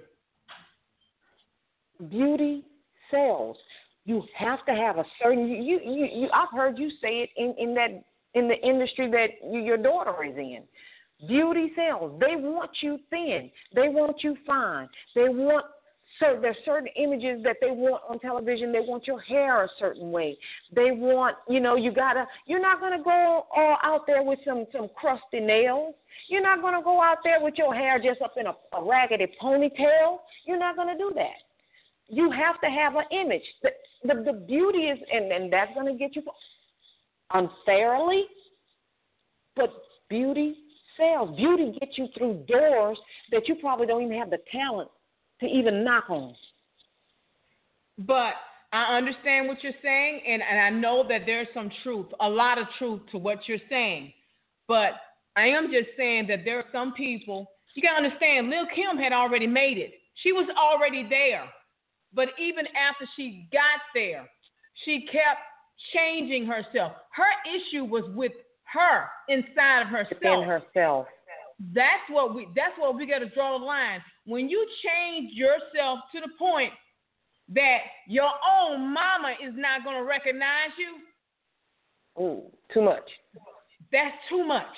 [SPEAKER 2] Beauty sells. You have to have a certain. You, you, you. I've heard you say it in, in that in the industry that you, your daughter is in. Beauty sells. They want you thin. They want you fine. They want So there's certain images that they want on television. They want your hair a certain way. They want, you know, you gotta. You're not gonna go all out there with some some crusty nails. You're not gonna go out there with your hair just up in a, a raggedy ponytail. You're not gonna do that. You have to have an image. The the, the beauty is, and, and that's gonna get you unfairly, but beauty sells. Beauty gets you through doors that you probably don't even have the talent to even knock on.
[SPEAKER 1] But I understand what you're saying, and, and I know that there's some truth, a lot of truth to what you're saying. But I am just saying that there are some people, you got to understand, Lil' Kim had already made it. She was already there. But even after she got there, she kept changing herself. Her issue was with her, inside of herself.
[SPEAKER 2] Within herself.
[SPEAKER 1] That's what we that's what we got to draw the line. When you change yourself to the point that your own mama is not going to recognize you.
[SPEAKER 2] Ooh, too much.
[SPEAKER 1] That's too much.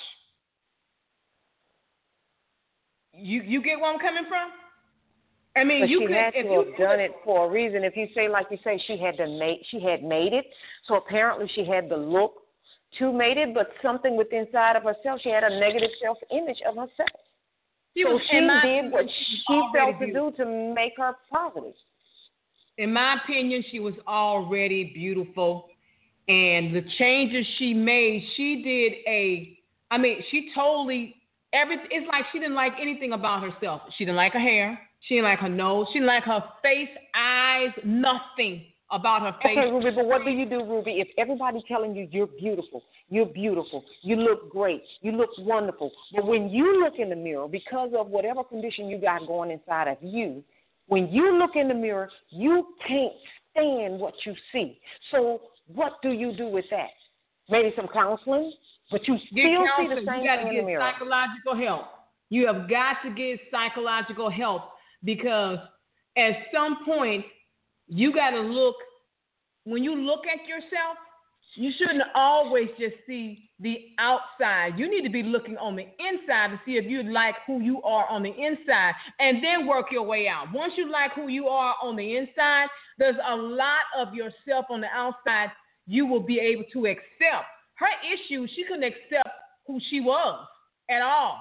[SPEAKER 1] You you get where I'm coming from? I mean,
[SPEAKER 2] but
[SPEAKER 1] you
[SPEAKER 2] she
[SPEAKER 1] could
[SPEAKER 2] had
[SPEAKER 1] if
[SPEAKER 2] to
[SPEAKER 1] you
[SPEAKER 2] have done it for a reason. If you say, like you say, she had to make, she had made it. So apparently, she had the look to made it, but something within inside of herself, she had a negative self-image of herself.
[SPEAKER 1] She
[SPEAKER 2] so
[SPEAKER 1] was,
[SPEAKER 2] she
[SPEAKER 1] my,
[SPEAKER 2] did what she felt to
[SPEAKER 1] beautiful.
[SPEAKER 2] do to make her positive.
[SPEAKER 1] In my opinion, she was already beautiful, and the changes she made, she did a. I mean, she totally every. It's like she didn't like anything about herself. She didn't like her hair. She didn't like her nose. She didn't like her face, eyes, nothing about her face.
[SPEAKER 2] Okay, Ruby, but what do you do, Ruby? If everybody's telling you you're beautiful, you're beautiful, you look great, you look wonderful, but when you look in the mirror, because of whatever condition you got going inside of you, when you look in the mirror, you can't stand what you see. So what do you do with that? Maybe some counseling, but you still see the same
[SPEAKER 1] you
[SPEAKER 2] thing in the mirror.
[SPEAKER 1] You got to get psychological help. You have got to get psychological help because at some point, you got to look, when you look at yourself, you shouldn't always just see the outside. You need to be looking on the inside to see if you like who you are on the inside and then work your way out. Once you like who you are on the inside, there's a lot of yourself on the outside you will be able to accept. Her issue, she couldn't accept who she was at all.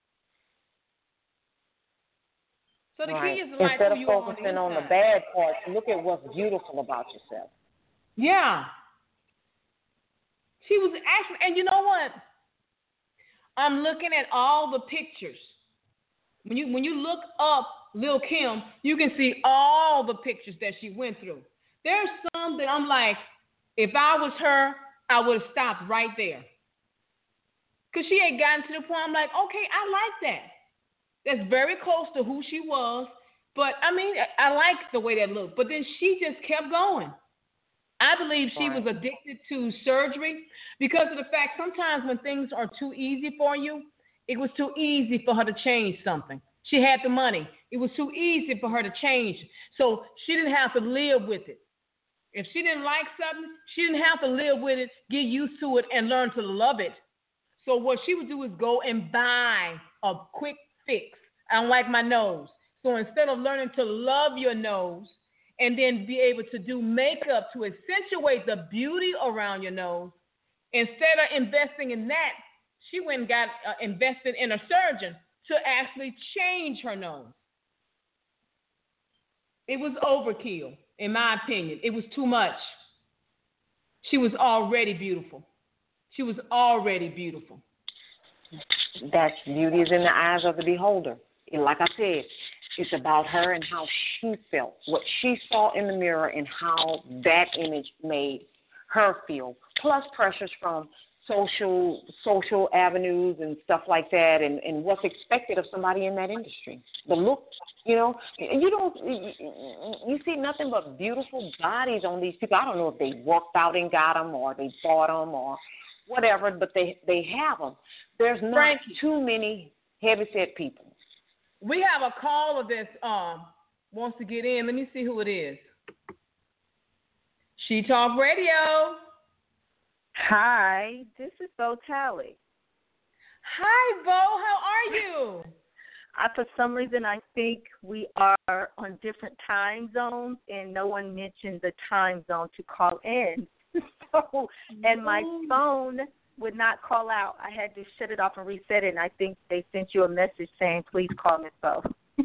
[SPEAKER 1] So the
[SPEAKER 2] right.
[SPEAKER 1] key is to like
[SPEAKER 2] Instead
[SPEAKER 1] who
[SPEAKER 2] of
[SPEAKER 1] you
[SPEAKER 2] focusing
[SPEAKER 1] are on,
[SPEAKER 2] on
[SPEAKER 1] the,
[SPEAKER 2] the bad parts, look at what's beautiful about yourself.
[SPEAKER 1] Yeah. She was actually, and you know what? I'm looking at all the pictures. When you when you look up Lil' Kim, you can see all the pictures that she went through. There's some that I'm like, if I was her, I would have stopped right there. Because she had gotten to the point, I'm like, okay, I like that. That's very close to who she was. But, I mean, I, I like the way that looked. But then she just kept going. I believe she
[SPEAKER 2] right.
[SPEAKER 1] was addicted to surgery because of the fact sometimes when things are too easy for you, it was too easy for her to change something. She had the money. It was too easy for her to change. So she didn't have to live with it. If she didn't like something, she didn't have to live with it, get used to it, and learn to love it. So what she would do is go and buy a quick fix. I don't like my nose. So instead of learning to love your nose and then be able to do makeup to accentuate the beauty around your nose, instead of investing in that, she went and got uh, invested in a surgeon to actually change her nose. It was overkill, in my opinion. It was too much. She was already beautiful. She was already beautiful.
[SPEAKER 2] That beauty is in the eyes of the beholder. And like I said, it's about her and how she felt, what she saw in the mirror and how that image made her feel, plus pressures from social social avenues and stuff like that, and, and what's expected of somebody in that industry. The look, you know, you don't, you, you see nothing but beautiful bodies on these people. I don't know if they worked out and got them or they bought them or whatever, but they, they have them. There's not
[SPEAKER 1] Frankie,
[SPEAKER 2] too many heavy-set people.
[SPEAKER 1] We have a caller that um, wants to get in. Let me see who it is. She Talk Radio.
[SPEAKER 5] Hi, this is Bo Talley.
[SPEAKER 1] Hi, Bo. How are you?
[SPEAKER 5] I, for some reason, I think we are on different time zones, and no one mentioned the time zone to call in. So, and my phone would not call out. I had to shut it off and reset it, and I think they sent you a message saying, please call Miss Bo.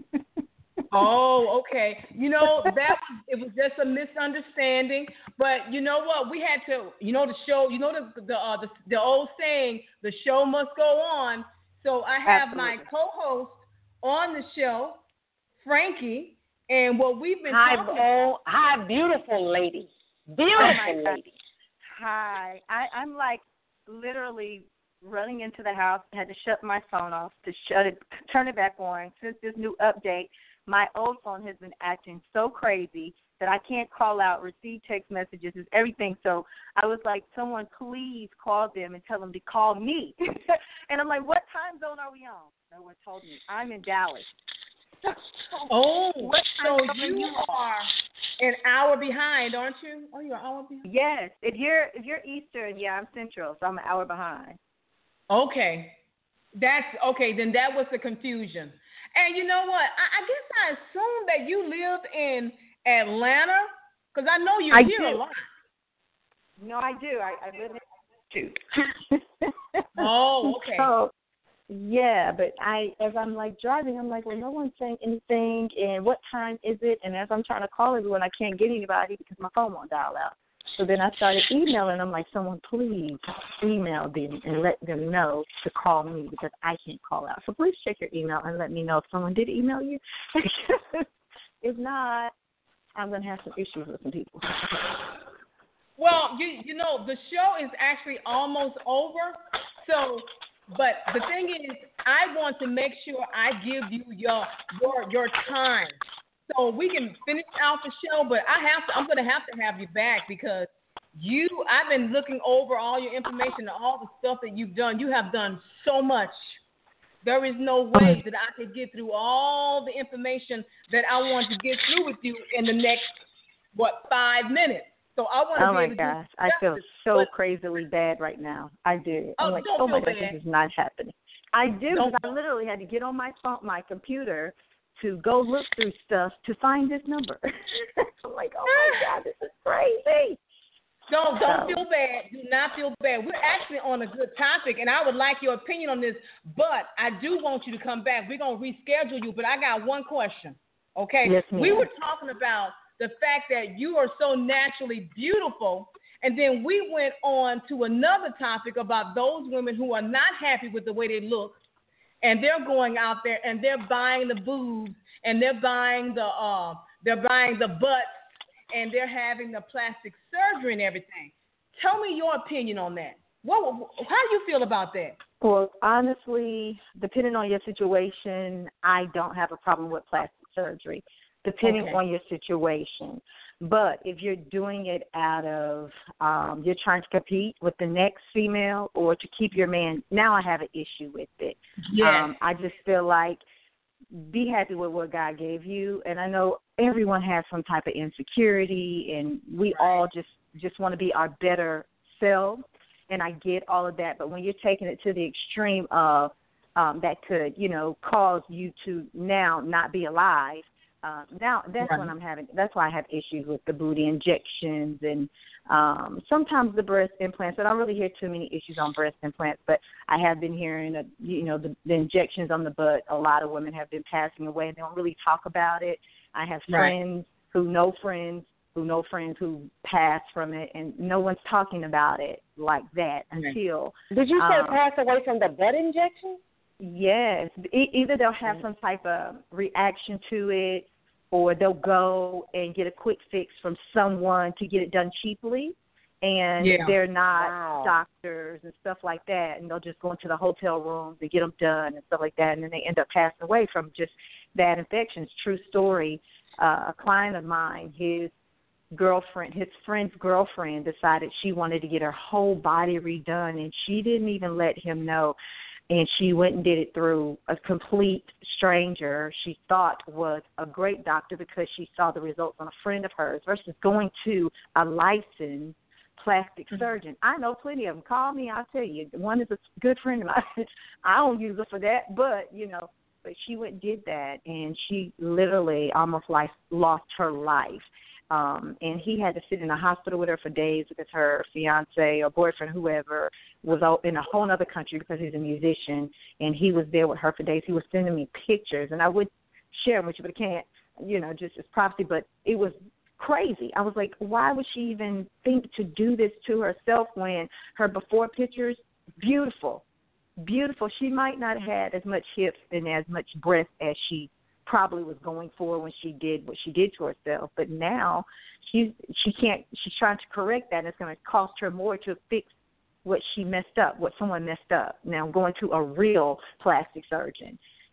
[SPEAKER 1] Oh, okay. You know, that was, it was just a misunderstanding. But you know what? We had to, you know, the show, you know, the the uh, the, the old saying, the show must go on. So I have
[SPEAKER 5] Absolutely.
[SPEAKER 1] my co-host on the show, Frankie, and what we've been
[SPEAKER 2] Hi,
[SPEAKER 1] talking
[SPEAKER 2] oh, hi, beautiful lady. Beautiful
[SPEAKER 5] Oh my
[SPEAKER 2] lady.
[SPEAKER 5] Hi. I, I'm like literally running into the house. I had to shut my phone off to shut it, turn it back on. Since this new update, my old phone has been acting so crazy that I can't call out, receive text messages, is everything. So I was like, someone please call them and tell them to call me. And I'm like, what time zone are we on? No one told me. I'm in Dallas.
[SPEAKER 1] Oh,
[SPEAKER 5] what
[SPEAKER 1] so
[SPEAKER 5] time zone
[SPEAKER 1] you
[SPEAKER 5] are you on?
[SPEAKER 1] are an hour behind, aren't you? Oh, you're an hour behind?
[SPEAKER 5] Yes. If you're if you're Eastern, yeah, I'm Central, so I'm an hour behind.
[SPEAKER 1] Okay. That's okay, then that was the confusion. And you know what? I, I guess I assumed that you lived in Atlanta, because I know you're
[SPEAKER 5] I
[SPEAKER 1] here
[SPEAKER 5] do.
[SPEAKER 1] a lot.
[SPEAKER 5] No, I do. I, I live in too.
[SPEAKER 1] Oh, okay.
[SPEAKER 5] So, yeah, but I, as I'm like driving, I'm like, well, no one's saying anything, and what time is it? And as I'm trying to call everyone, I can't get anybody because my phone won't dial out. So then I started emailing. I'm like, someone please email them and let them know to call me because I can't call out. So please check your email and let me know if someone did email you. If not, I'm going to have some issues with some people.
[SPEAKER 1] Well, you you know, the show is actually almost over. So, but the thing is, I want to make sure I give you your your your time. So we can finish out the show, but I have to. I'm going to have to have you back because you. I've been looking over all your information and all the stuff that you've done. You have done so much. There is no way that I could get through all the information that I want to get through with you in the next what five minutes. So I want to
[SPEAKER 5] oh
[SPEAKER 1] be
[SPEAKER 5] my
[SPEAKER 1] able to
[SPEAKER 5] gosh,
[SPEAKER 1] do
[SPEAKER 5] I feel
[SPEAKER 1] justice,
[SPEAKER 5] so
[SPEAKER 1] but,
[SPEAKER 5] crazily bad right now. I do.
[SPEAKER 1] Oh,
[SPEAKER 5] I'm like,
[SPEAKER 1] don't
[SPEAKER 5] oh my
[SPEAKER 1] feel
[SPEAKER 5] gosh,
[SPEAKER 1] bad.
[SPEAKER 5] this is not happening. I do
[SPEAKER 1] Don't-
[SPEAKER 5] because I literally had to get on my phone, my computer, to go look through stuff to find this number. I'm like, oh my God, this is crazy.
[SPEAKER 1] Don't don't
[SPEAKER 5] So-
[SPEAKER 1] feel bad. Do not feel bad. We're actually on a good topic, and I would like your opinion on this. But I do want you to come back. We're gonna reschedule you. But I got one question. Okay?
[SPEAKER 5] Yes, ma'am.
[SPEAKER 1] We were talking about the fact that you are so naturally beautiful, and then we went on to another topic about those women who are not happy with the way they look, and they're going out there and they're buying the boobs and they're buying the uh, they're buying the butts and they're having the plastic surgery and everything. Tell me your opinion on that. What, how do you feel about that?
[SPEAKER 5] Well, honestly, depending on your situation, I don't have a problem with plastic surgery, depending
[SPEAKER 1] Okay.
[SPEAKER 5] on your situation. But if you're doing it out of, um, you're trying to compete with the next female or to keep your man, now I have an issue with it.
[SPEAKER 1] Yes.
[SPEAKER 5] Um, I just feel like be happy with what God gave you. And I know everyone has some type of insecurity, and we all just, just want to be our better selves. And I get all of that. But when you're taking it to the extreme of um, that could, you know, cause you to now not be alive, uh, now that's
[SPEAKER 1] Right.
[SPEAKER 5] when I'm having, that's why I have issues with the booty injections and um, sometimes the breast implants. I don't really hear too many issues on breast implants, but I have been hearing, uh, you know, the, the injections on the butt. A lot of women have been passing away, and they don't really talk about it. I have
[SPEAKER 1] Right.
[SPEAKER 5] friends who know friends who know friends who passed from it, and no one's talking about it like that until.
[SPEAKER 2] Did you say
[SPEAKER 5] um,
[SPEAKER 2] pass away from the butt injection?
[SPEAKER 5] Yes. E- either they'll have some type of reaction to it, or they'll go and get a quick fix from someone to get it done cheaply, and
[SPEAKER 1] Yeah.
[SPEAKER 5] they're not
[SPEAKER 2] Wow.
[SPEAKER 5] doctors and stuff like that, and they'll just go into the hotel rooms and get them done and stuff like that, and then they end up passing away from just bad infections. True story. Uh, a client of mine, his girlfriend, his friend's girlfriend decided she wanted to get her whole body redone, and she didn't even let him know. And she went and did it through a complete stranger she thought was a great doctor because she saw the results on a friend of hers versus going to a licensed plastic surgeon. I know plenty of them. Call me, I'll tell you. One is a good friend of mine. I don't use her for that, but, you know, but she went and did that, and she literally almost like lost her life. Um, and he had to sit in the hospital with her for days because her fiance or boyfriend, whoever, was out in a whole other country because he's a musician, and he was there with her for days. He was sending me pictures, and I would share them with you, but I can't, you know, just as privacy. But it was crazy. I was like, why would she even think to do this to herself when her before pictures, beautiful, beautiful. She might not have had as much hips and as much breast as she probably was going for when she did what she did to herself, but now she's she can't she's trying to correct that, and it's going to cost her more to fix what she messed up, what someone messed up. Now going to a real plastic surgeon.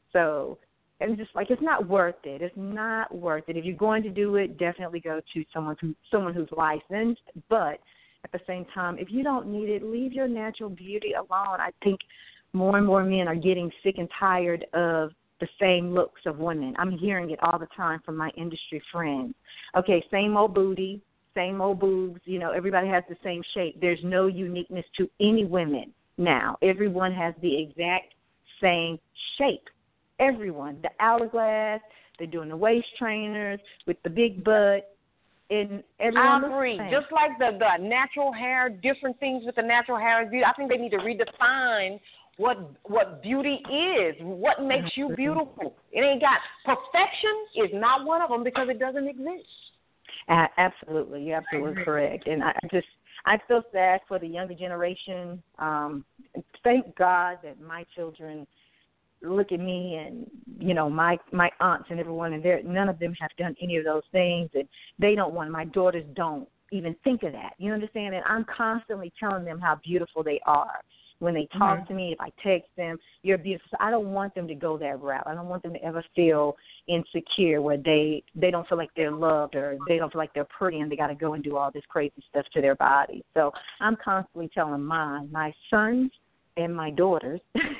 [SPEAKER 5] So and just like, it's not worth it. It's not worth it. If you're going to do it, definitely go to someone who someone who's licensed. But at the same time, if you don't need it, leave your natural beauty alone. I think more and more men are getting sick and tired of the same looks of women. I'm hearing it all the time from my industry friends. Okay, same old booty, same old boobs. You know, everybody has the same shape. There's no uniqueness to any women now. Everyone has the exact same shape. Everyone. The hourglass, they're doing the waist trainers with the big butt. And everyone
[SPEAKER 2] I agree. Just like the, the natural hair, different things with the natural hair is beauty. I think they need to redefine what what beauty is, what makes you beautiful. It ain't got perfection is not one of them because it doesn't exist.
[SPEAKER 5] Uh, absolutely, you're absolutely correct. And I just I feel sad for the younger generation. Um, thank God that my children look at me and, you know, my my aunts and everyone, and they're, none of them have done any of those things, and they don't want, my daughters don't even think of that. You understand? And I'm constantly telling them how beautiful they are. When they talk mm-hmm. to me, if I text them, you're beautiful. So I don't want them to go that route. I don't want them to ever feel insecure where they, they don't feel like they're loved or they don't feel like they're pretty and they got to go and do all this crazy stuff to their bodies. So I'm constantly telling mine, my sons and my daughters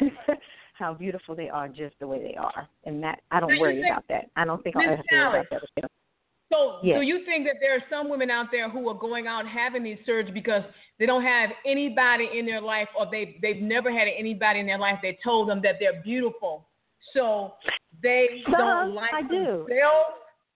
[SPEAKER 5] how beautiful they are just the way they are. And that I don't worry think, about that. I don't think I'll ever feel about that with them.
[SPEAKER 1] So
[SPEAKER 5] yes.
[SPEAKER 1] do you think that there are some women out there who are going out and having these surgeries because they don't have anybody in their life, or they, they've never had anybody in their life that told them that they're beautiful? So they
[SPEAKER 5] no,
[SPEAKER 1] don't like
[SPEAKER 5] I do.
[SPEAKER 1] themselves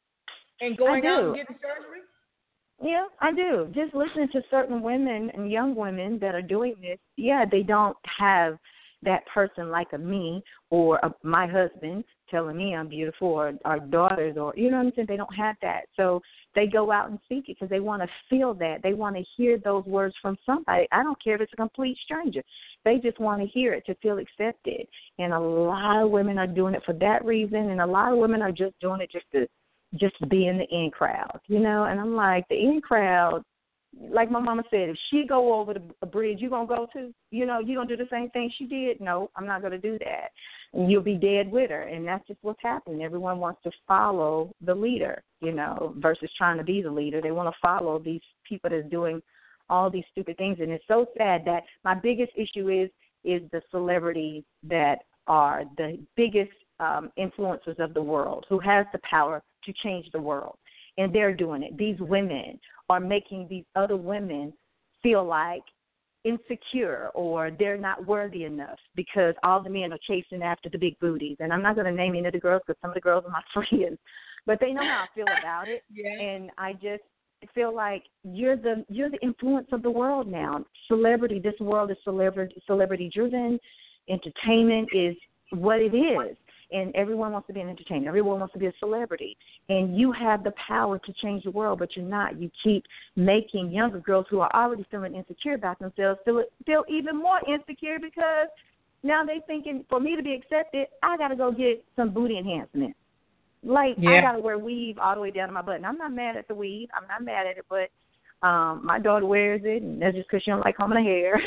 [SPEAKER 1] and going
[SPEAKER 5] I
[SPEAKER 1] out
[SPEAKER 5] do.
[SPEAKER 1] and getting surgery?
[SPEAKER 5] Yeah, I do. Just listening to certain women and young women that are doing this, yeah, they don't have that person like a me or a, my husband telling me I'm beautiful, or our daughters, or, you know what I'm saying? They don't have that. So they go out and seek it because they want to feel that. They want to hear those words from somebody. I don't care if it's a complete stranger. They just want to hear it to feel accepted. And a lot of women are doing it for that reason, and a lot of women are just doing it just to just be in the in crowd, you know? And I'm like, the in crowd, like my mama said, if she go over the bridge, you going to go to, you know, you going to do the same thing she did? No, I'm not going to do that. And you'll be dead with her. And that's just what's happening. Everyone wants to follow the leader, you know, versus trying to be the leader. They want to follow these people that's doing all these stupid things. And it's so sad that my biggest issue is, is the celebrities that are the biggest um, influencers of the world, who has the power to change the world. And they're doing it. These women are making these other women feel like insecure, or they're not worthy enough because all the men are chasing after the big booties. And I'm not going to name any of the girls because some of the girls are my friends, but they know how I feel about it.
[SPEAKER 1] Yeah.
[SPEAKER 5] And I just feel like you're the you're the influence of the world now. Celebrity, this world is celebrity celebrity driven. Entertainment is what it is. And everyone wants to be an entertainer. Everyone wants to be a celebrity. And you have the power to change the world, but you're not. You keep making younger girls who are already feeling insecure about themselves feel, feel even more insecure because now they're thinking, for me to be accepted, I got to go get some booty enhancement. Like, yeah. I got to wear weave all the way down to my butt. And I'm not mad at the weave. I'm not mad at it, but um, my daughter wears it, and that's just because she don't like combing her hair.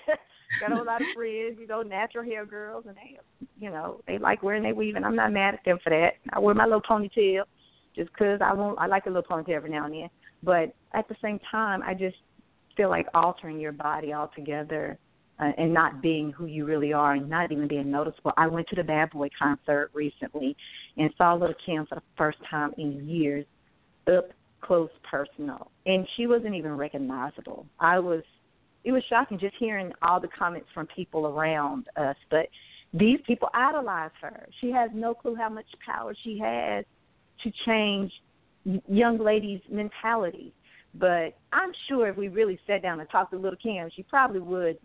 [SPEAKER 5] Got a lot of friends, you know, natural hair girls, and they, you know, they like wearing their weave, and I'm not mad at them for that. I wear my little ponytail just because I won't. I like a little ponytail every now and then. But at the same time, I just feel like altering your body altogether uh, and not being who you really are and not even being noticeable. I went to the Bad Boy concert recently and saw Little Kim for the first time in years, up close, personal, and she wasn't even recognizable. I was. It was shocking just hearing all the comments from people around us. But these people idolize her. She has no clue how much power she has to change young ladies' mentality. But I'm sure if we really sat down and talked to Little Kim, she probably would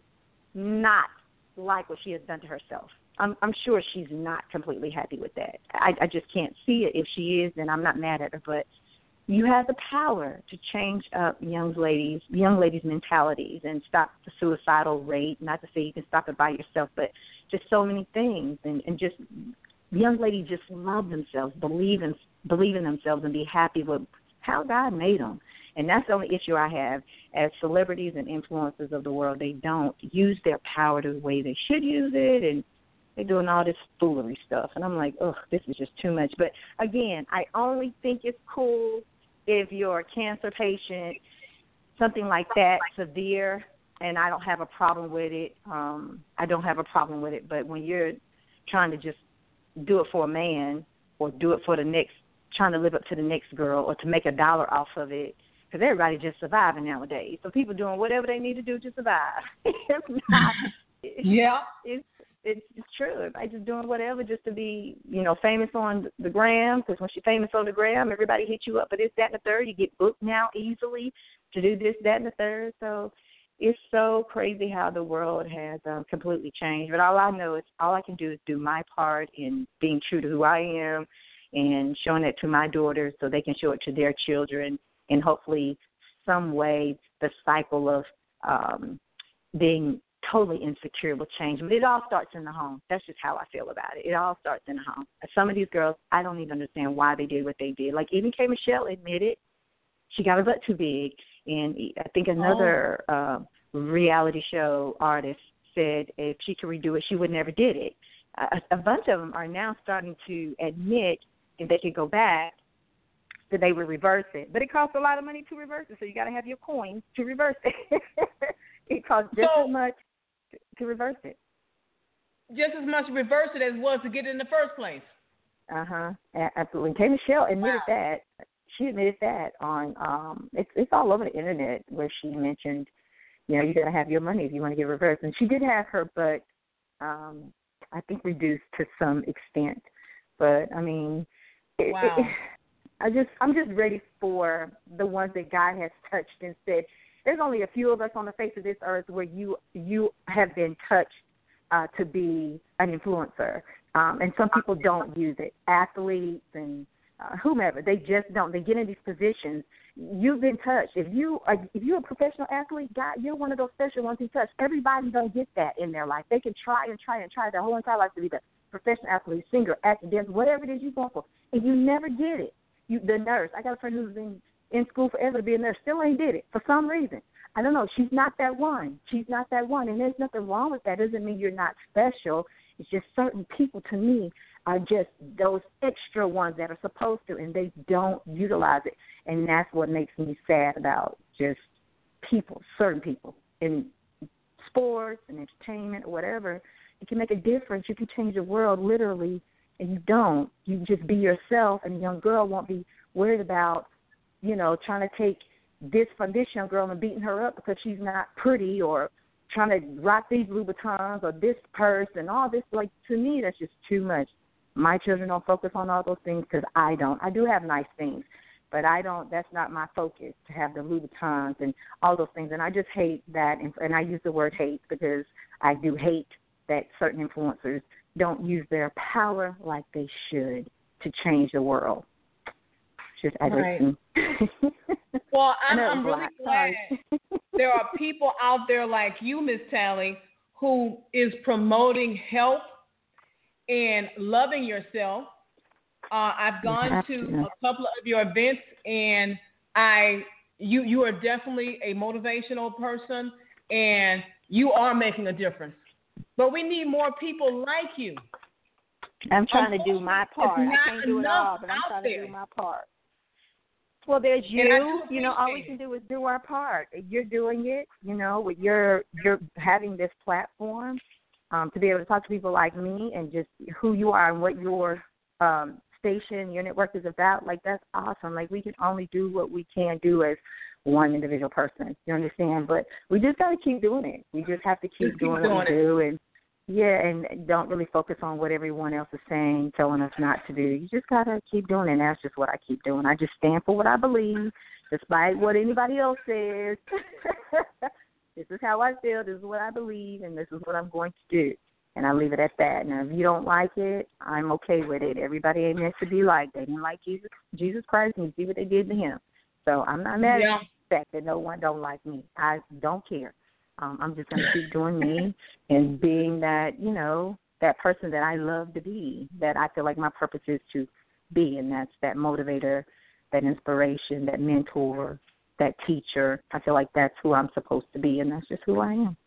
[SPEAKER 5] not like what she has done to herself. I'm, I'm sure she's not completely happy with that. I, I just can't see it. If she is, then I'm not mad at her. But you have the power to change up young ladies, young ladies' mentalities and stop the suicidal rate. Not to say you can stop it by yourself, but just so many things. And, and just young ladies just love themselves, believe in, believe in themselves, and be happy with how God made them. And that's the only issue I have. As celebrities and influencers of the world, they don't use their power the way they should use it, and they're doing all this foolery stuff. And I'm like, ugh, this is just too much. But, again, I only think it's cool if you're a cancer patient, something like that, severe, and I don't have a problem with it. Um, I don't have a problem with it. But when you're trying to just do it for a man or do it for the next, trying to live up to the next girl or to make a dollar off of it, because everybody's just surviving nowadays. So people doing whatever they need to do to survive. It's not.
[SPEAKER 1] Yeah.
[SPEAKER 5] It's, it's it's true. Everybody's just doing whatever just to be, you know, famous on the gram. Because when you're famous on the gram, everybody hits you up for this, that, and the third. You get booked now easily to do this, that, and the third. So it's so crazy how the world has um, completely changed. But all I know is all I can do is do my part in being true to who I am and showing that to my daughters so they can show it to their children. And hopefully some way the cycle of um, being totally insecure will change. But it all starts in the home. That's just how I feel about it. It all starts in the home. Some of these girls, I don't even understand why they did what they did. Like even K. Michelle admitted she got her butt too big. And I think another oh. uh, reality show artist said if she could redo it, she would never did it. A, a bunch of them are now starting to admit if they could go back, that they would reverse it. But it costs a lot of money to reverse it, so you got to have your coins to reverse it. It costs just so, as much to reverse it.
[SPEAKER 1] Just as much to reverse it as was to get it in the first place.
[SPEAKER 5] Uh-huh. Absolutely. K. Michelle admitted wow. that. She admitted that on, um, it's, it's all over the Internet where she mentioned, you know, you got to have your money if you want to get reversed. And she did have her butt, um, I think, reduced to some extent. But, I mean, it,
[SPEAKER 1] wow.
[SPEAKER 5] it, I just, I'm just ready for the ones that God has touched and said, there's only a few of us on the face of this earth where you you have been touched uh, to be an influencer. Um, and some people don't use it. Athletes and uh, whomever, they just don't. They get in these positions. You've been touched. If, you are, if you're a professional athlete, God, you're one of those special ones He touched. Everybody don't get that in their life. They can try and try and try their whole entire life to be the professional athlete, singer, actor, dancer, whatever it is you're going for, and you never get it. You, the nurse, I got a friend who's been in school forever to be a nurse, still ain't did it for some reason. I don't know. She's not that one. She's not that one. And there's nothing wrong with that. It doesn't mean you're not special. It's just certain people, to me, are just those extra ones that are supposed to, and they don't utilize it. And that's what makes me sad about just people, certain people in sports and entertainment or whatever. You can make a difference. You can change the world literally. And you don't. You just be yourself, and a young girl won't be worried about, you know, trying to take this from this young girl and beating her up because she's not pretty, or trying to rock these Louboutins or this purse and all this. Like, to me, that's just too much. My children don't focus on all those things because I don't. I do have nice things, but I don't. That's not my focus, to have the Louboutins and all those things. And I just hate that, and, and I use the word hate because I do hate that certain influencers don't use their power like they should to change the world. Just I
[SPEAKER 1] right.
[SPEAKER 5] just,
[SPEAKER 1] well, I'm, I'm really glad there are people out there like you, Miss Tally, who is promoting health and loving yourself. Uh, I've gone to a couple of your events, and I you you are definitely a motivational person, and you are making a difference. But we need more people like you.
[SPEAKER 5] I'm trying to do my part. I can't do it all, but I'm trying there. to do my part. Well, there's you. You know, all we can do is do our part. You're doing it. You know, with your you're having this platform um, to be able to talk to people like me and just who you are and what your um, station, your network is about. Like, that's awesome. Like, we can only do what we can do as one individual person. You understand? But we just got to keep doing it. We just have to keep, keep doing, doing what we it. do, and Yeah, and don't really focus on what everyone else is saying, telling us not to do. You just got to keep doing it, and that's just what I keep doing. I just stand for what I believe, despite what anybody else says. This is how I feel, this is what I believe, and this is what I'm going to do. And I leave it at that. Now, if you don't like it, I'm okay with it. Everybody ain't meant to be liked. They didn't like Jesus Jesus Christ, and you see what they did to him. So I'm not mad
[SPEAKER 1] yeah.
[SPEAKER 5] at the fact that no one don't like me. I don't care. Um, I'm just going to keep doing me and being that, you know, that person that I love to be, that I feel like my purpose is to be, and that's that motivator, that inspiration, that mentor, that teacher. I feel like that's who I'm supposed to be, and that's just who I am.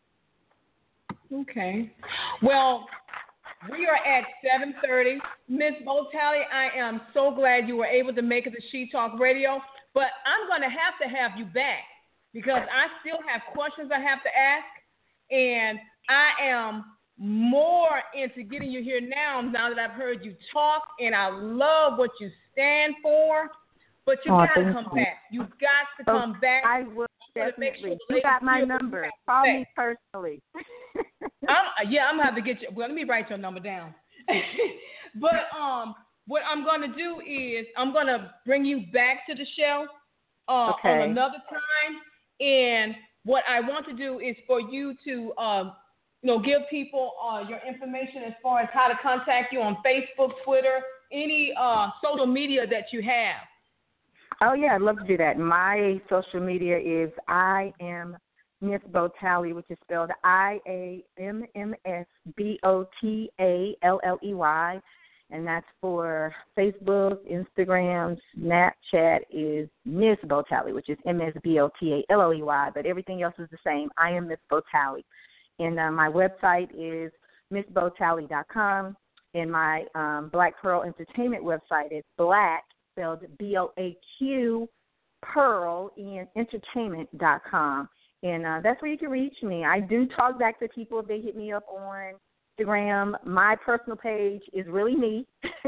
[SPEAKER 1] Okay. Well, we are at seven thirty. Miz Botali, I am so glad you were able to make it to She Talk Radio, but I'm going to have to have you back, because I still have questions I have to ask, and I am more into getting you here now, now that I've heard you talk, and I love what you stand for, but you
[SPEAKER 5] oh,
[SPEAKER 1] got to come you. back. You've got to
[SPEAKER 5] oh,
[SPEAKER 1] come back.
[SPEAKER 5] I will definitely. Sure you got my number. Call me personally.
[SPEAKER 1] I'm, yeah, I'm going to have to get you. Well, let me write your number down. But um, what I'm going to do is I'm going to bring you back to the show uh,
[SPEAKER 5] okay.
[SPEAKER 1] on another time. And what I want to do is for you to, um, you know, give people uh, your information as far as how to contact you on Facebook, Twitter, any uh, social media that you have.
[SPEAKER 5] Oh, yeah, I'd love to do that. My social media is I am Miss Botali, which is spelled I A M M S B O T A L L E Y. And that's for Facebook, Instagram, Snapchat is Miss Botali, which is M S B O T A L L E Y, but everything else is the same. I am Miss Botali. And uh, my website is miss botali dot com. And my um, Black Pearl Entertainment website is Black, spelled B O A Q, Pearl, in entertainment dot com. And uh, that's where you can reach me. I do talk back to people if they hit me up on Instagram. My personal page is really me.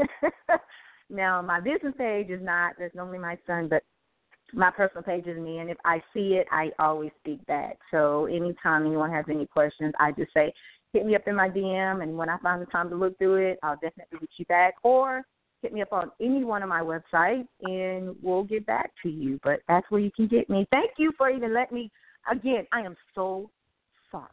[SPEAKER 5] Now, my business page is not. That's normally my son, but my personal page is me. And if I see it, I always speak back. So anytime anyone has any questions, I just say, hit me up in my D M. And when I find the time to look through it, I'll definitely reach you back. Or hit me up on any one of my websites, and we'll get back to you. But that's where you can get me. Thank you for even letting me. Again, I am so sorry.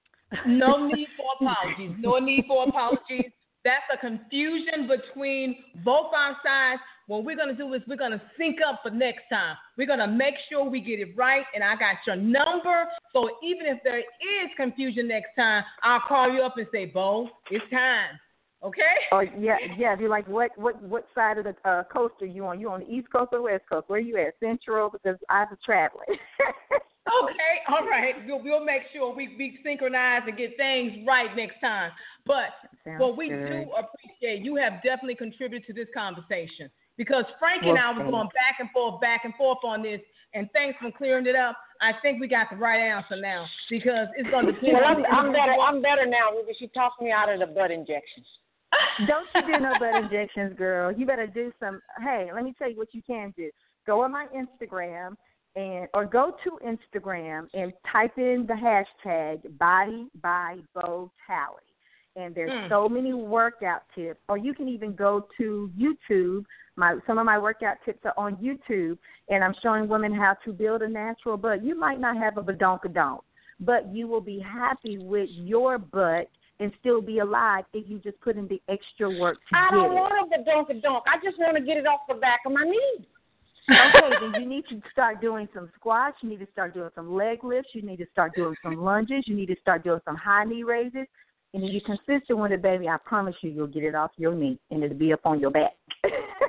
[SPEAKER 1] No need for apologies. No need for apologies. That's a confusion between both our sides. What we're going to do is we're going to sync up for next time. We're going to make sure we get it right, and I got your number. So even if there is confusion next time, I'll call you up and say, Bo, it's time. Okay?
[SPEAKER 5] Oh, yeah, yeah. You're like, what, what, what side of the uh, coast are you on? You on the East Coast or West Coast? Where are you at? Central? Because I was traveling.
[SPEAKER 1] Okay, all right. We'll, we'll make sure we, we synchronize and get things right next time. But what we
[SPEAKER 5] good.
[SPEAKER 1] do appreciate, you have definitely contributed to this conversation, because Frankie well, and I was going back and forth, back and forth on this, and thanks for clearing it up. I think we got the right answer now, because it's going to depend
[SPEAKER 2] well,
[SPEAKER 1] on
[SPEAKER 2] I'm, I'm better. I'm better now, Ruby. She talked me out of the butt injections.
[SPEAKER 5] Don't you do no butt injections, girl. You better do some. Hey, let me tell you what you can do. Go on my Instagram. And or go to Instagram and type in the hashtag Body by Bo Tally. And there's mm. so many workout tips. Or you can even go to YouTube. My some of my workout tips are on YouTube, and I'm showing women how to build a natural butt. You might not have a badonkadonk, but you will be happy with your butt and still be alive if you just put in the extra work to
[SPEAKER 2] I
[SPEAKER 5] get
[SPEAKER 2] don't
[SPEAKER 5] it.
[SPEAKER 2] want a badonkadonk. I just want to get it off the back of my knees.
[SPEAKER 5] Okay, then you need to start doing some squats. You need to start doing some leg lifts. You need to start doing some lunges. You need to start doing some high knee raises. And if you're consistent with it, baby, I promise you, you'll get it off your knee and it'll be up on your back.
[SPEAKER 1] and,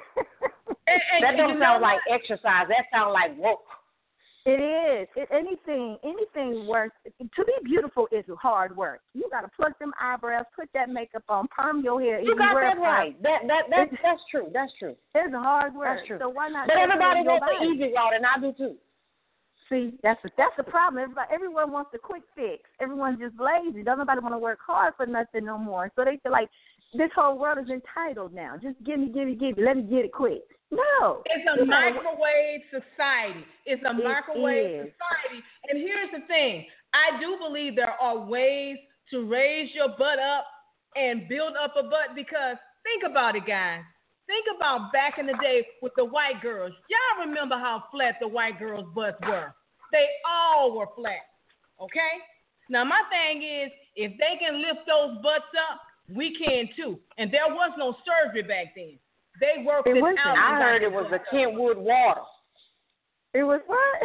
[SPEAKER 1] and,
[SPEAKER 2] that don't sound like exercise. That sounds like work.
[SPEAKER 5] It is. It, anything, anything works. To be beautiful is hard work. You got to pluck them eyebrows, put that makeup on, perm your hair.
[SPEAKER 2] You got that right. That that that that's true. That's true.
[SPEAKER 5] It's hard work.
[SPEAKER 2] That's true.
[SPEAKER 5] So why not?
[SPEAKER 2] But everybody wants the easy route, and I do too.
[SPEAKER 5] See, that's the, that's the problem. Everybody, everyone wants the quick fix. Everyone's just lazy. Don't nobody want to work hard for nothing no more. So they feel like this whole world is entitled now. Just give me, give me, give me. Let me get it quick. No.
[SPEAKER 1] It's a microwave society. It's a microwave society. And here's the thing. I do believe there are ways to raise your butt up and build up a butt, because think about it, guys. Think about back in the day with the white girls. Y'all remember how flat the white girls' butts were? They all were flat, okay? Now, my thing is, if they can lift those butts up, we can too. And there was no surgery back then. They worked it, it out.
[SPEAKER 2] I heard it was a Kentwood water.
[SPEAKER 5] It was what?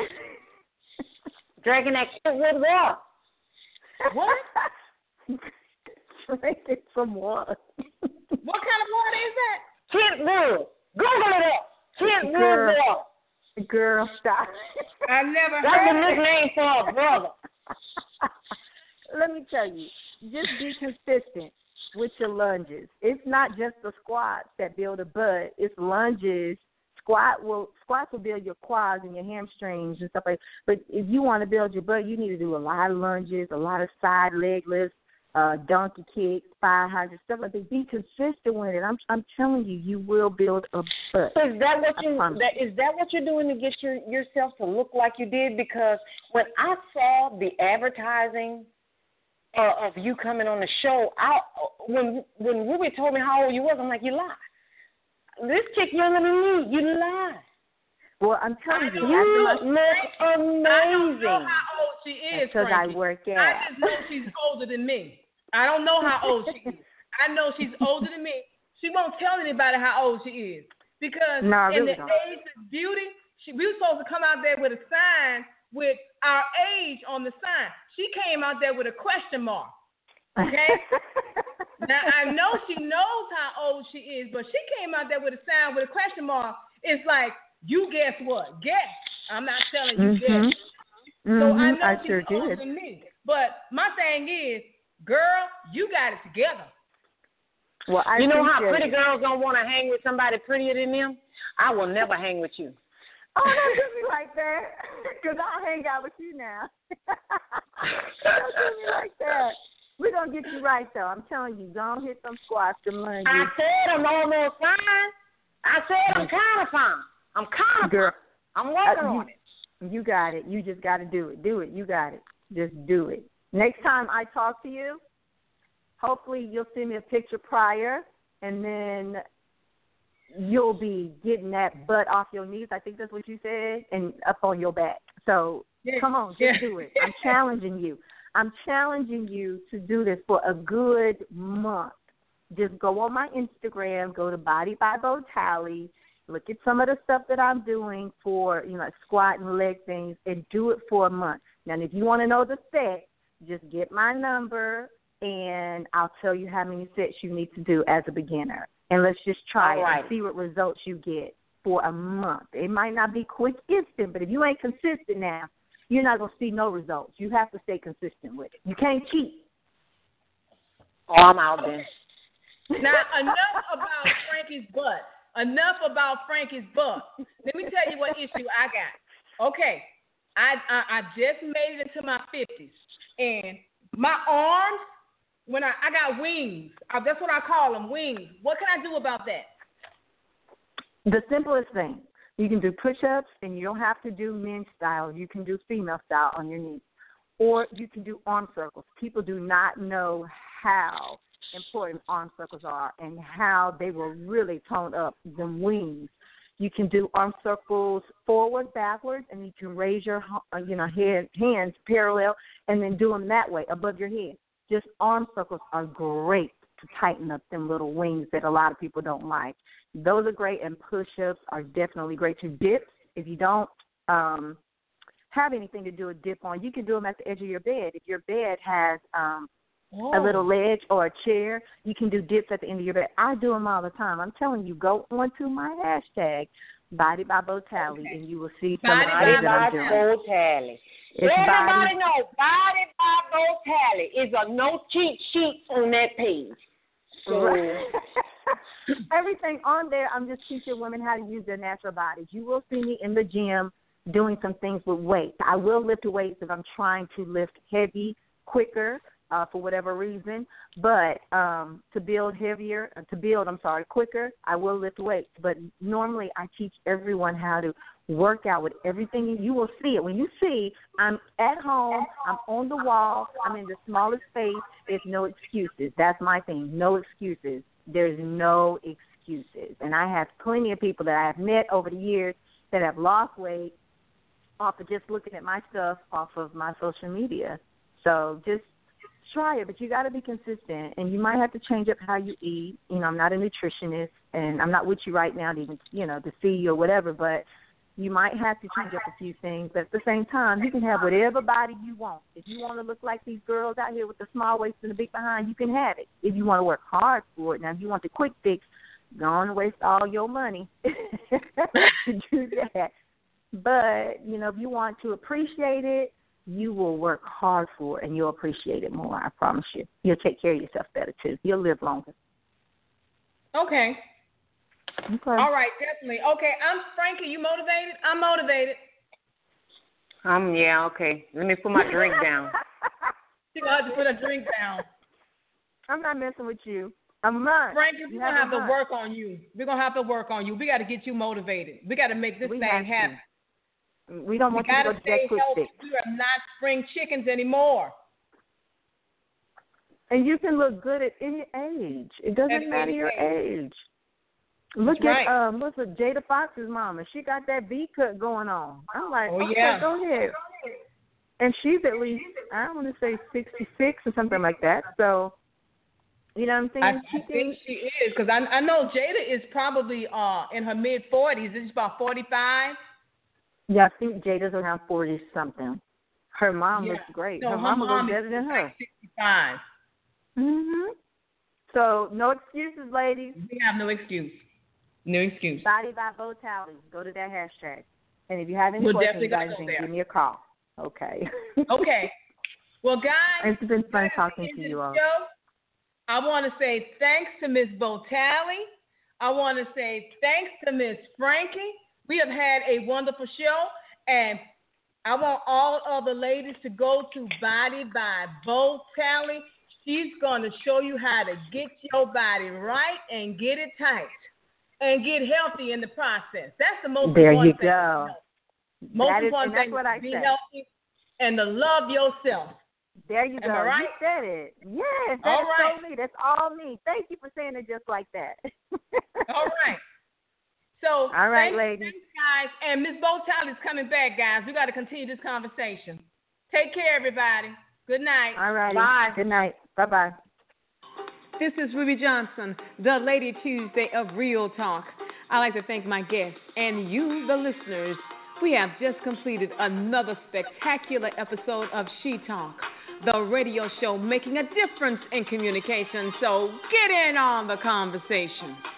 [SPEAKER 2] Drinking that Kentwood water.
[SPEAKER 1] What?
[SPEAKER 5] Drinking some water.
[SPEAKER 1] What kind of water is that?
[SPEAKER 2] Kentwood. Google it up. Kentwood
[SPEAKER 5] Girl.
[SPEAKER 2] water.
[SPEAKER 5] Girl, stop.
[SPEAKER 1] I've never
[SPEAKER 2] That's
[SPEAKER 1] heard
[SPEAKER 2] a
[SPEAKER 1] of it.
[SPEAKER 2] nickname for a brother.
[SPEAKER 5] Let me tell you, just be consistent with your lunges. It's not just the squats that build a butt. It's lunges. Squat will squats will build your quads and your hamstrings and stuff like that. But if you want to build your butt, you need to do a lot of lunges, a lot of side leg lifts, uh, donkey kicks, five hundred, stuff like that. Be consistent with it. I'm I'm telling you, you will build a butt.
[SPEAKER 2] So is that what you that is that what you're doing to get your yourself to look like you did? Because when I saw the advertising uh, of you coming on the show, I when when Ruby told me how old you was, I'm like, you lie. This chick younger than me, you lie.
[SPEAKER 5] Well, I'm telling you,
[SPEAKER 2] you
[SPEAKER 5] after my,
[SPEAKER 2] look amazing.
[SPEAKER 1] I don't know how old she is,
[SPEAKER 5] because I
[SPEAKER 1] Frankie.
[SPEAKER 5] work out.
[SPEAKER 1] I just know she's older than me. I don't know how old she is. I know she's older than me. She won't tell anybody how old she is. Because
[SPEAKER 5] no, I
[SPEAKER 1] in
[SPEAKER 5] really
[SPEAKER 1] the
[SPEAKER 5] don't.
[SPEAKER 1] age of beauty, she, we were supposed to come out there with a sign with our age on the sign. She came out there with a question mark. Okay? Now, I know she knows how old she is, but she came out there with a sign with a question mark. It's like, you guess what? Guess. I'm not telling you
[SPEAKER 5] mm-hmm.
[SPEAKER 1] guess.
[SPEAKER 5] Mm-hmm.
[SPEAKER 1] So I know
[SPEAKER 5] I
[SPEAKER 1] she's
[SPEAKER 5] sure
[SPEAKER 1] older
[SPEAKER 5] did.
[SPEAKER 1] than me. But my thing is, girl, you got it together.
[SPEAKER 5] Well, I
[SPEAKER 2] you know how
[SPEAKER 5] appreciate
[SPEAKER 2] pretty
[SPEAKER 5] it.
[SPEAKER 2] girls don't want to hang with somebody prettier than them? I will never hang with you.
[SPEAKER 5] Oh, don't do me like that, because I'll hang out with you now. Don't do me like that. We're going to get you right, though. I'm telling you, don't hit some squats, them lunges.
[SPEAKER 2] I said I'm almost fine. I said I'm kind of fine. I'm kind of
[SPEAKER 5] Girl,
[SPEAKER 2] fine. I'm working
[SPEAKER 5] uh, you,
[SPEAKER 2] on it.
[SPEAKER 5] You got it. You just got to do it. Do it. You got it. Just do it. Next time I talk to you, hopefully you'll send me a picture prior, and then you'll be getting that butt off your knees. I think that's what you said, and up on your back. So
[SPEAKER 1] Yeah.
[SPEAKER 5] come on, just
[SPEAKER 1] Yeah.
[SPEAKER 5] do it. I'm challenging you. I'm challenging you to do this for a good month. Just go on my Instagram, go to Body by Bo Tally, look at some of the stuff that I'm doing for, you know, squat and leg things, and do it for a month. Now, if you want to know the set, just get my number, and I'll tell you how many sets you need to do as a beginner. And let's just try
[SPEAKER 2] All
[SPEAKER 5] it
[SPEAKER 2] right.
[SPEAKER 5] and see what results you get for a month. It might not be quick instant, but if you ain't consistent now, you're not going to see no results. You have to stay consistent with it. You can't cheat.
[SPEAKER 2] Oh, I'm out then.
[SPEAKER 1] Now, enough about Frankie's butt. Enough about Frankie's butt. Let me tell you what issue I got. Okay, I, I, I just made it into my fifties, and my arms, when I, I got wings. Uh, that's what I call them, wings. What can I do about that?
[SPEAKER 5] The simplest thing, you can do push-ups, and you don't have to do men's style. You can do female style on your knees. Or you can do arm circles. People do not know how important arm circles are and how they will really tone up the wings. You can do arm circles forward, backwards, and you can raise your you know head, hands parallel and then do them that way above your head. Just arm circles are great to tighten up them little wings that a lot of people don't like. Those are great, and push-ups are definitely great too. Dips, if you don't um, have anything to do a dip on, you can do them at the edge of your bed. If your bed has um,
[SPEAKER 1] Oh.
[SPEAKER 5] a little ledge or a chair, you can do dips at the end of your bed. I do them all the time. I'm telling you, go onto my hashtag, Body by Bo Tally, and you will see some
[SPEAKER 1] Body
[SPEAKER 5] of the things that
[SPEAKER 2] by
[SPEAKER 5] I'm doing.
[SPEAKER 2] Bo Tally.
[SPEAKER 5] It's
[SPEAKER 2] Let
[SPEAKER 5] body.
[SPEAKER 2] everybody know, Body by Bo Tally is a no cheat sheet on that page. So,
[SPEAKER 5] Everything on there, I'm just teaching women how to use their natural bodies. You will see me in the gym doing some things with weights. I will lift weights if I'm trying to lift heavy, quicker, uh, for whatever reason. But um, to build heavier, to build, I'm sorry, quicker, I will lift weights. But normally I teach everyone how to work out with everything. You will see it. When you see I'm at home, I'm on the wall, I'm in the smallest space, there's no excuses. That's my thing, no excuses. There's no excuses. And I have plenty of people that I have met over the years that have lost weight off of just looking at my stuff off of my social media. So just try it, but you got to be consistent, and you might have to change up how you eat. You know, I'm not a nutritionist, and I'm not with you right now to even, you know, to see you or whatever, but you might have to change up a few things. But at the same time, you can have whatever body you want. If you want to look like these girls out here with the small waist and the big behind, you can have it. If you want to work hard for it, now if you want the quick fix, go on and waste all your money to do that. But, you know, if you want to appreciate it, you will work hard for it, and you'll appreciate it more, I promise you. You'll take care of yourself better, too. You'll live longer.
[SPEAKER 1] Okay.
[SPEAKER 5] Okay.
[SPEAKER 1] All right, definitely. Okay, I'm Frankie. You motivated? I'm motivated.
[SPEAKER 2] Um, yeah, okay. Let me put my drink down.
[SPEAKER 1] You're going to have to put a drink down.
[SPEAKER 5] I'm not messing with you. I'm not.
[SPEAKER 1] Frankie, we're going to have to
[SPEAKER 5] month.
[SPEAKER 1] work on you. We're going to have to work on you. We got to get you motivated. We got to make this
[SPEAKER 5] we
[SPEAKER 1] thing happen.
[SPEAKER 5] To. We don't want
[SPEAKER 1] we
[SPEAKER 5] you to go to that quick
[SPEAKER 1] healthy.
[SPEAKER 5] fix.
[SPEAKER 1] We are not spring chickens anymore.
[SPEAKER 5] And you can look good at any age. It doesn't
[SPEAKER 1] At
[SPEAKER 5] matter
[SPEAKER 1] any
[SPEAKER 5] your
[SPEAKER 1] age.
[SPEAKER 5] age. Look
[SPEAKER 1] That's
[SPEAKER 5] at
[SPEAKER 1] right.
[SPEAKER 5] um, what's it, Jada Fox's mama. She got that V cut going on. I'm like,
[SPEAKER 1] oh,
[SPEAKER 5] okay,
[SPEAKER 1] yeah.
[SPEAKER 5] go ahead. And she's at least, I don't want to say sixty-six or something like that. So, you know what I'm saying?
[SPEAKER 1] I,
[SPEAKER 5] she
[SPEAKER 1] I think she is, because I, I know Jada is probably uh, in her mid forties. Is she about forty-five?
[SPEAKER 5] Yeah, I think Jada's around forty something. Her mom
[SPEAKER 1] yeah.
[SPEAKER 5] looks great.
[SPEAKER 1] No,
[SPEAKER 5] her,
[SPEAKER 1] her
[SPEAKER 5] mama
[SPEAKER 1] mom
[SPEAKER 5] looks better than her.
[SPEAKER 1] Like sixty-five.
[SPEAKER 5] Mhm. So no excuses, ladies.
[SPEAKER 1] We have no excuse. No excuse.
[SPEAKER 5] Body by Bo Tally. Go to that hashtag. And if you have any
[SPEAKER 1] We'll
[SPEAKER 5] questions,
[SPEAKER 1] definitely
[SPEAKER 5] guys,
[SPEAKER 1] go
[SPEAKER 5] then
[SPEAKER 1] there.
[SPEAKER 5] give me a call. Okay.
[SPEAKER 1] Okay. Well, guys,
[SPEAKER 5] it's been fun talking to you all.
[SPEAKER 1] Show. I want to say thanks to Miss Bo Tally. I want to say thanks to Miss Frankie. We have had a wonderful show, and I want all other ladies to go to Body by Bo Tally. She's going to show you how to get your body right and get it tight and get healthy in the process. That's the most
[SPEAKER 5] there
[SPEAKER 1] important
[SPEAKER 5] you
[SPEAKER 1] thing.
[SPEAKER 5] go.
[SPEAKER 1] Most
[SPEAKER 5] that is,
[SPEAKER 1] important
[SPEAKER 5] and that's
[SPEAKER 1] thing
[SPEAKER 5] what I
[SPEAKER 1] is to be
[SPEAKER 5] say.
[SPEAKER 1] healthy and to love yourself.
[SPEAKER 5] There you
[SPEAKER 1] Am
[SPEAKER 5] go.
[SPEAKER 1] I right?
[SPEAKER 5] You said it. Yes, that's
[SPEAKER 1] All right.
[SPEAKER 5] so me. That's all me. Thank you for saying it just like that.
[SPEAKER 1] All right. So,
[SPEAKER 5] all right,
[SPEAKER 1] thanks,
[SPEAKER 5] ladies.
[SPEAKER 1] Thanks, guys. And Miss Bo Tally is coming back, guys. We got to continue this conversation. Take care, everybody. Good night.
[SPEAKER 5] All right.
[SPEAKER 1] Bye.
[SPEAKER 5] Good night. Bye-bye.
[SPEAKER 3] This is Ruby Johnson, the Lady Tuesday of Real Talk. I'd like to thank my guests and you, the listeners. We have just completed another spectacular episode of She Talk, the radio show making a difference in communication. So get in on the conversation.